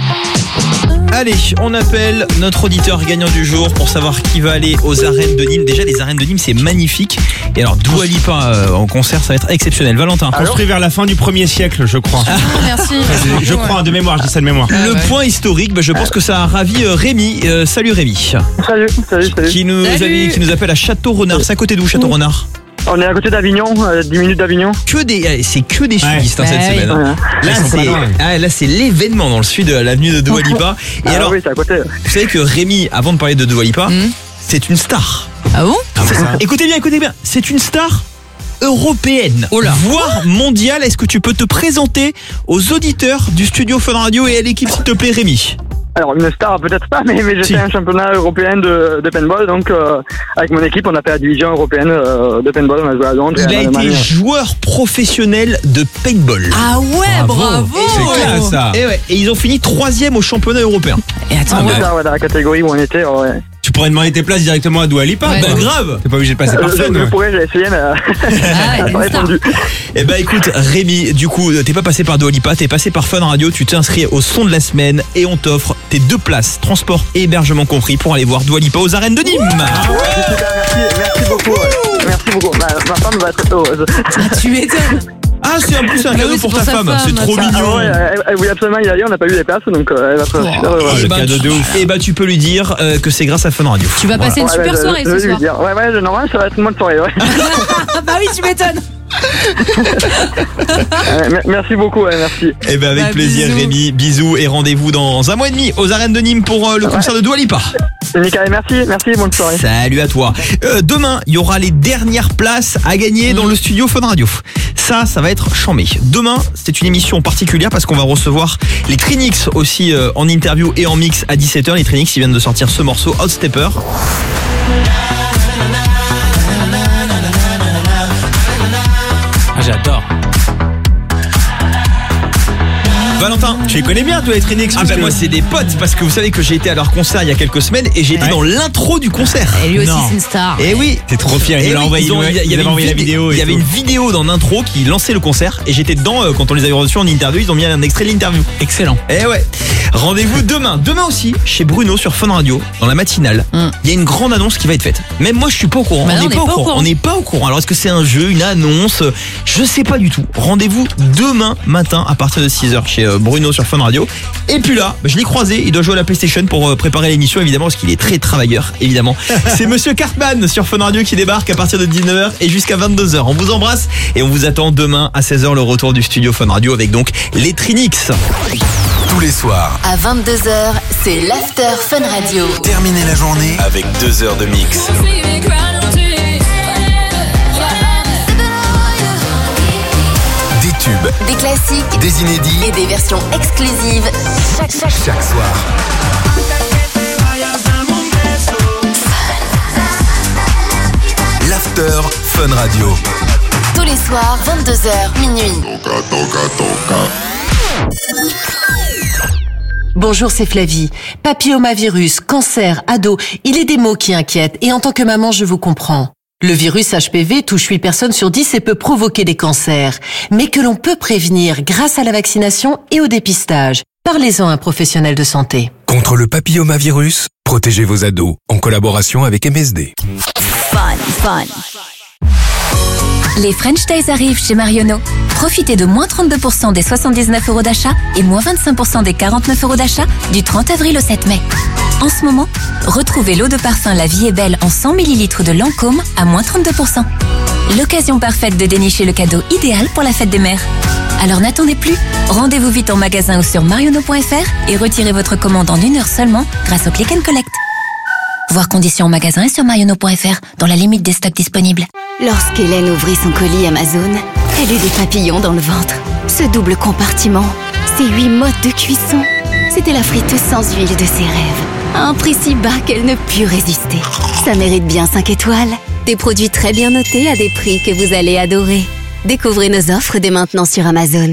Allez, on appelle notre auditeur gagnant du jour pour savoir qui va aller aux arènes de Nîmes. Déjà, les arènes de Nîmes, c'est magnifique. Et alors, Dua Lipa euh, en concert, ça va être exceptionnel. Valentin. Construit vers la fin du premier siècle, je crois. Ah, merci. Je, je crois, de mémoire, je dis ça de mémoire. Le point historique, bah, je pense que ça a ravi euh, Rémi. Euh, salut Rémi. Salut, salut, salut. Qui nous, Salut. avait- qui nous appelle à Château-Renard. C'est à côté d'où, Château-Renard? On est à côté d'Avignon, euh, dix minutes d'Avignon. Que des, c'est que des sudistes hein, Bah cette oui. semaine. hein. Ouais. Là, Ils sont pas c'est, loin. ah, là, c'est l'événement dans le sud, à l'avenue de Dua Lipa. Et Ah alors, oui, c'est à côté. vous savez que Rémi, avant de parler de Dua Lipa, c'est une star. Ah bon? C'est ça. Écoutez bien, écoutez bien. C'est une star européenne, voire mondiale. Est-ce que tu peux te présenter aux auditeurs du studio Fun Radio et à l'équipe, s'il te plaît, Rémi? Alors, une star, peut-être pas, mais, mais j'ai Si. fait un championnat européen de, de paintball. Donc, euh, avec mon équipe, on a fait la division européenne euh, de paintball. On a joué à Londres. Il et a en été Allemagne. joueur professionnel de paintball. Ah ouais, bravo. C'est classe ça. Et, ouais, et ils ont fini troisième au championnat européen. Et attends, Ah, c'est ça, ouais, dans la catégorie où on était, ouais. Tu pourrais demander tes places directement à Dua Lipa. Ouais. Bah, grave. T'es pas obligé de passer Euh, par je, Fun. je pourrais, j'ai essayé, mais euh, ça n'a pas répondu. Eh ben écoute Rémi, du coup t'es pas passé par Dua Lipa, t'es passé par Fun Radio, tu t'es inscrit au son de la semaine et on t'offre tes deux places, transport et hébergement compris, pour aller voir Dua Lipa aux arènes de Nîmes. C'est super, merci, merci beaucoup. ouais. Merci beaucoup. Ma, ma femme va être heureuse. Ah, tu m'étonnes. Ah c'est un plus un Bah cadeau oui, pour c'est ta pour sa femme, femme, c'est trop ça. mignon. Ah ouais, elle, elle voulait absolument y aller, on n'a pas eu les places, donc euh, elle va être super heureuse. Eh ben, tu- Eh bah tu peux lui dire euh, que c'est grâce à Fun Radio. Tu vas passer une super Ouais, ouais, soirée je, ce je vais lui soir. dire. Ouais, ouais, normalement, ça va être une bonne soirée, ouais. Bah oui, tu m'étonnes. Euh, merci beaucoup, ouais, merci. Eh ben avec Bah, plaisir bisous. Rémi, bisous et rendez-vous dans un mois et demi aux arènes de Nîmes pour euh, le concert de Dua Lipa. Nickel, merci, merci, bonne soirée. Salut à toi. Euh, demain, il y aura les dernières places à gagner dans le studio Fun Radio. Ça, ça va être chambé. Demain, c'est une émission particulière parce qu'on va recevoir les Trinix aussi euh, en interview et en mix à dix-sept heures. Les Trinix, ils viennent de sortir ce morceau Hot Stepper. Ah, j'adore. Valentin, tu les connais bien toi les Trinix? Ah ben moi c'est des potes parce que vous savez que j'ai été à leur concert il y a quelques semaines et j'ai été Ouais. dans l'intro du concert. Et lui aussi, Non. c'est une star. Et oui. T'es trop fier, il Eh nous l'a oui, envoyé, ils ont- il il y a- il y avait avait une envoyé la vidé- vidéo. et Il y avait tout. une vidéo dans l'intro qui lançait le concert et j'étais dedans euh, quand on les avait reçus en interview. Ils ont mis un extrait de l'interview. Excellent. Eh ouais. Rendez-vous demain. Demain aussi chez Bruno sur Fun Radio dans la matinale. Il y a une grande annonce qui va être faite. Même moi je suis pas au courant. Bah on non, n'est pas, au courant. On n'est pas au courant. Alors est-ce que c'est un jeu, une annonce? Je sais pas du tout. Rendez-vous demain matin à partir de six heures chez euh, Bruno sur Fun Radio. Et puis là, bah, je l'ai croisé. Il doit jouer à la PlayStation pour euh, préparer l'émission évidemment parce qu'il est très travailleur évidemment. C'est Monsieur Cartman sur Fun Radio qui débarque à partir de dix-neuf heures et jusqu'à vingt-deux heures. On vous embrasse et on vous attend demain à seize heures le retour du studio Fun Radio avec donc les Trinix. Tous les soirs, À vingt-deux heures, c'est l'After Fun Radio. terminez la journée avec deux heures de mix. Des tubes, Des classiques des inédits et des versions exclusives chaque, chaque, chaque soir. L'After Fun Radio. tous les soirs, vingt-deux heures, minuit. Bonjour, c'est Flavie. Papillomavirus, cancer, ado, il est des mots qui inquiètent et en tant que maman, je vous comprends. Le virus H P V touche huit personnes sur dix et peut provoquer des cancers, mais que l'on peut prévenir grâce à la vaccination et au dépistage. Parlez-en à un professionnel de santé. Contre le papillomavirus, protégez vos ados en collaboration avec M S D. Fun, fun. Les French Days arrivent chez Marionneau. Profitez de moins trente-deux pour cent des soixante-dix-neuf euros d'achat et moins vingt-cinq pour cent des quarante-neuf euros d'achat du trente avril au sept mai. En ce moment, retrouvez l'eau de parfum La Vie est Belle en cent millilitres de Lancôme à moins trente-deux pour cent. L'occasion parfaite de dénicher le cadeau idéal pour la fête des mères. Alors n'attendez plus, rendez-vous vite en magasin ou sur marionneau point f r et retirez votre commande en une heure seulement grâce au Click and Collect. Voir conditions en magasin et sur marionneau point f r dans la limite des stocks disponibles. Lorsqu'Hélène ouvrit son colis Amazon, elle eut des papillons dans le ventre. Ce double compartiment, ces huit modes de cuisson, c'était la friteuse sans huile de ses rêves. À un prix si bas qu'elle ne put résister. Ça mérite bien cinq étoiles. Des produits très bien notés à des prix que vous allez adorer. Découvrez nos offres dès maintenant sur Amazon.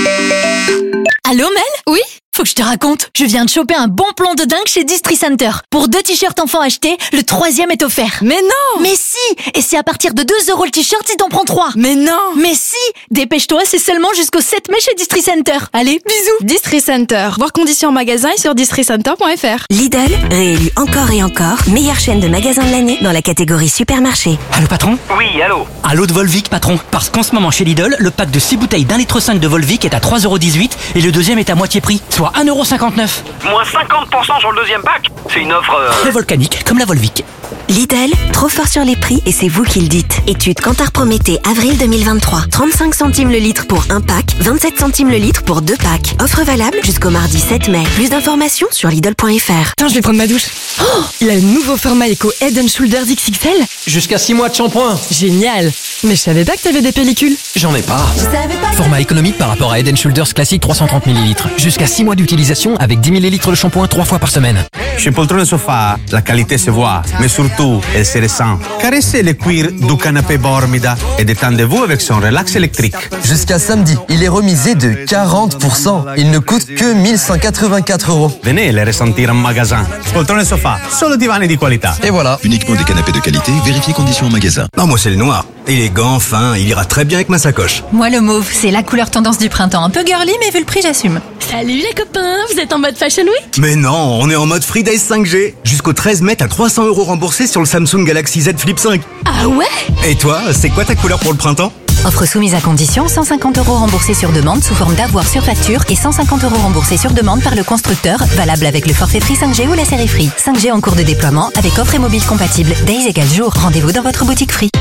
Allô Mel? Oui? Faut que je te raconte, je viens de choper un bon plan de dingue chez Distri Center. Pour deux t-shirts enfants achetés, le troisième est offert. Mais non! Mais si! Et c'est à partir de deux euros le t-shirt si t'en prends trois. Mais non! Mais si! Dépêche-toi, c'est seulement jusqu'au sept mai chez Distri Center. Allez, bisous! Distri Center. Voir conditions en magasin et sur distri center point f r. Lidl, réélu encore et encore, meilleure chaîne de magasins de l'année dans la catégorie supermarché. Allô patron? Oui, allô. Allô de Volvic patron. Parce qu'en ce moment chez Lidl, le pack de six bouteilles d'un litre cinq de Volvic est à trois euros dix-huit et le deuxième est à moitié prix, soit un euro cinquante-neuf. Moins cinquante pour cent sur le deuxième pack. C'est une offre... euh, Très volcanique, comme la Volvic. Lidl, trop fort sur les prix et c'est vous qui le dites. Étude Kantar Prométhée, avril deux mille vingt-trois. trente-cinq centimes le litre pour un pack, vingt-sept centimes le litre pour deux packs. Offre valable jusqu'au mardi sept mai. Plus d'informations sur Lidl point f r. Tiens, je vais prendre ma douche. Oh, le nouveau format Eco Head and Shoulders X X L. Jusqu'à six mois de shampoing. Génial. Mais je savais pas que t'avais des pellicules. J'en ai pas. Format économique par rapport à Head and Shoulders classique trois cent trente millilitres. Jusqu'à six mois d'utilisation avec dix millilitres de shampoing trois fois par semaine. Chez Poltrone Sofa, la qualité se voit, mais surtout, elle se ressent. Caressez le cuir du canapé Bormida et détendez-vous avec son relax électrique. Jusqu'à samedi, il est remisé de quarante pour cent. Il ne coûte que mille cent quatre-vingt-quatre euros. Venez le ressentir en magasin. Poltrone Sofa, solo divani di qualità. Et voilà. Uniquement des canapés de qualité, vérifiez conditions en magasin. Non, moi c'est le noir. Élégant, fin, il ira très bien avec ma sacoche. Moi, le mauve, c'est la couleur tendance du printemps. Un peu girly, mais vu le prix, j'assume. Salut les copains, vous êtes en mode Fashion Week? Mais non, on est en mode Free Days cinq G. Jusqu'au treize mai, t'as trois cents euros remboursés sur le Samsung Galaxy Z Flip cinq. Ah ouais? Et toi, c'est quoi ta couleur pour le printemps? Offre soumise à condition, cent cinquante euros remboursés sur demande sous forme d'avoir sur facture et cent cinquante euros remboursés sur demande par le constructeur, valable avec le forfait Free cinq G ou la série Free. cinq G en cours de déploiement avec offre et mobile compatible. Days égale jour. Rendez-vous dans votre boutique Free.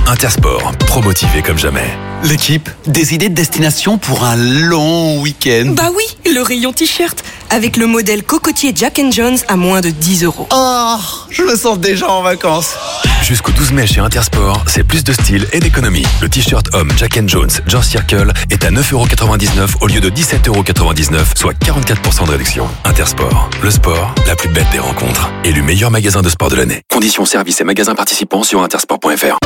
Intersport, trop motivé comme jamais. L'équipe, des idées de destination pour un long week-end. Bah oui, le rayon t-shirt, avec le modèle cocotier Jack and Jones à moins de dix euros. Oh, je me sens déjà en vacances. Jusqu'au douze mai chez Intersport, c'est plus de style et d'économie. Le t-shirt homme Jack and Jones George Circle est à neuf euros quatre-vingt-dix-neuf au lieu de dix-sept euros quatre-vingt-dix-neuf, soit quarante-quatre pour cent de réduction. Intersport, le sport, la plus belle des rencontres. Élu meilleur magasin de sport de l'année. Conditions, services et magasins participants sur intersport point f r.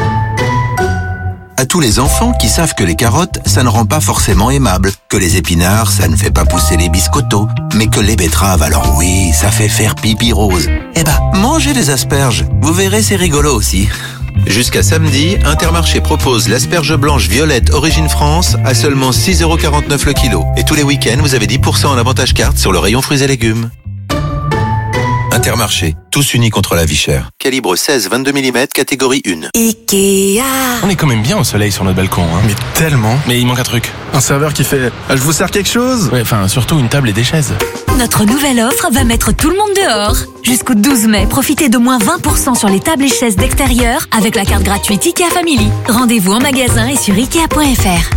À tous les enfants qui savent que les carottes, ça ne rend pas forcément aimable, que les épinards, ça ne fait pas pousser les biscottos, mais que les betteraves, alors oui, ça fait faire pipi rose. Eh ben, mangez des asperges, vous verrez, c'est rigolo aussi. Jusqu'à samedi, Intermarché propose l'asperge blanche violette Origine France à seulement six euros quarante-neuf le kilo. Et tous les week-ends, vous avez dix pour cent en avantage carte sur le rayon fruits et légumes. Intermarché, tous unis contre la vie chère. Calibre seize vingt-deux millimètres, catégorie un. Ikea. On est quand même bien au soleil sur notre balcon, hein. Mais tellement. Mais il manque un truc. Un serveur qui fait ah, « Je vous sers quelque chose ?» Ouais, enfin, surtout une table et des chaises. Notre nouvelle offre va mettre tout le monde dehors. Jusqu'au douze mai, profitez de moins vingt pour cent sur les tables et chaises d'extérieur avec la carte gratuite Ikea Family. Rendez-vous en magasin et sur ikea point f r.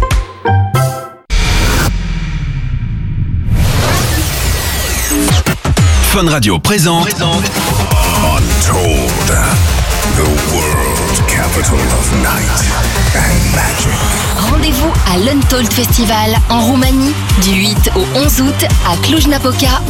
Fun Radio présente Untold, the world capital of night and magic. Rendez-vous à l'Untold Festival en Roumanie du huit au onze août à Cluj-Napoca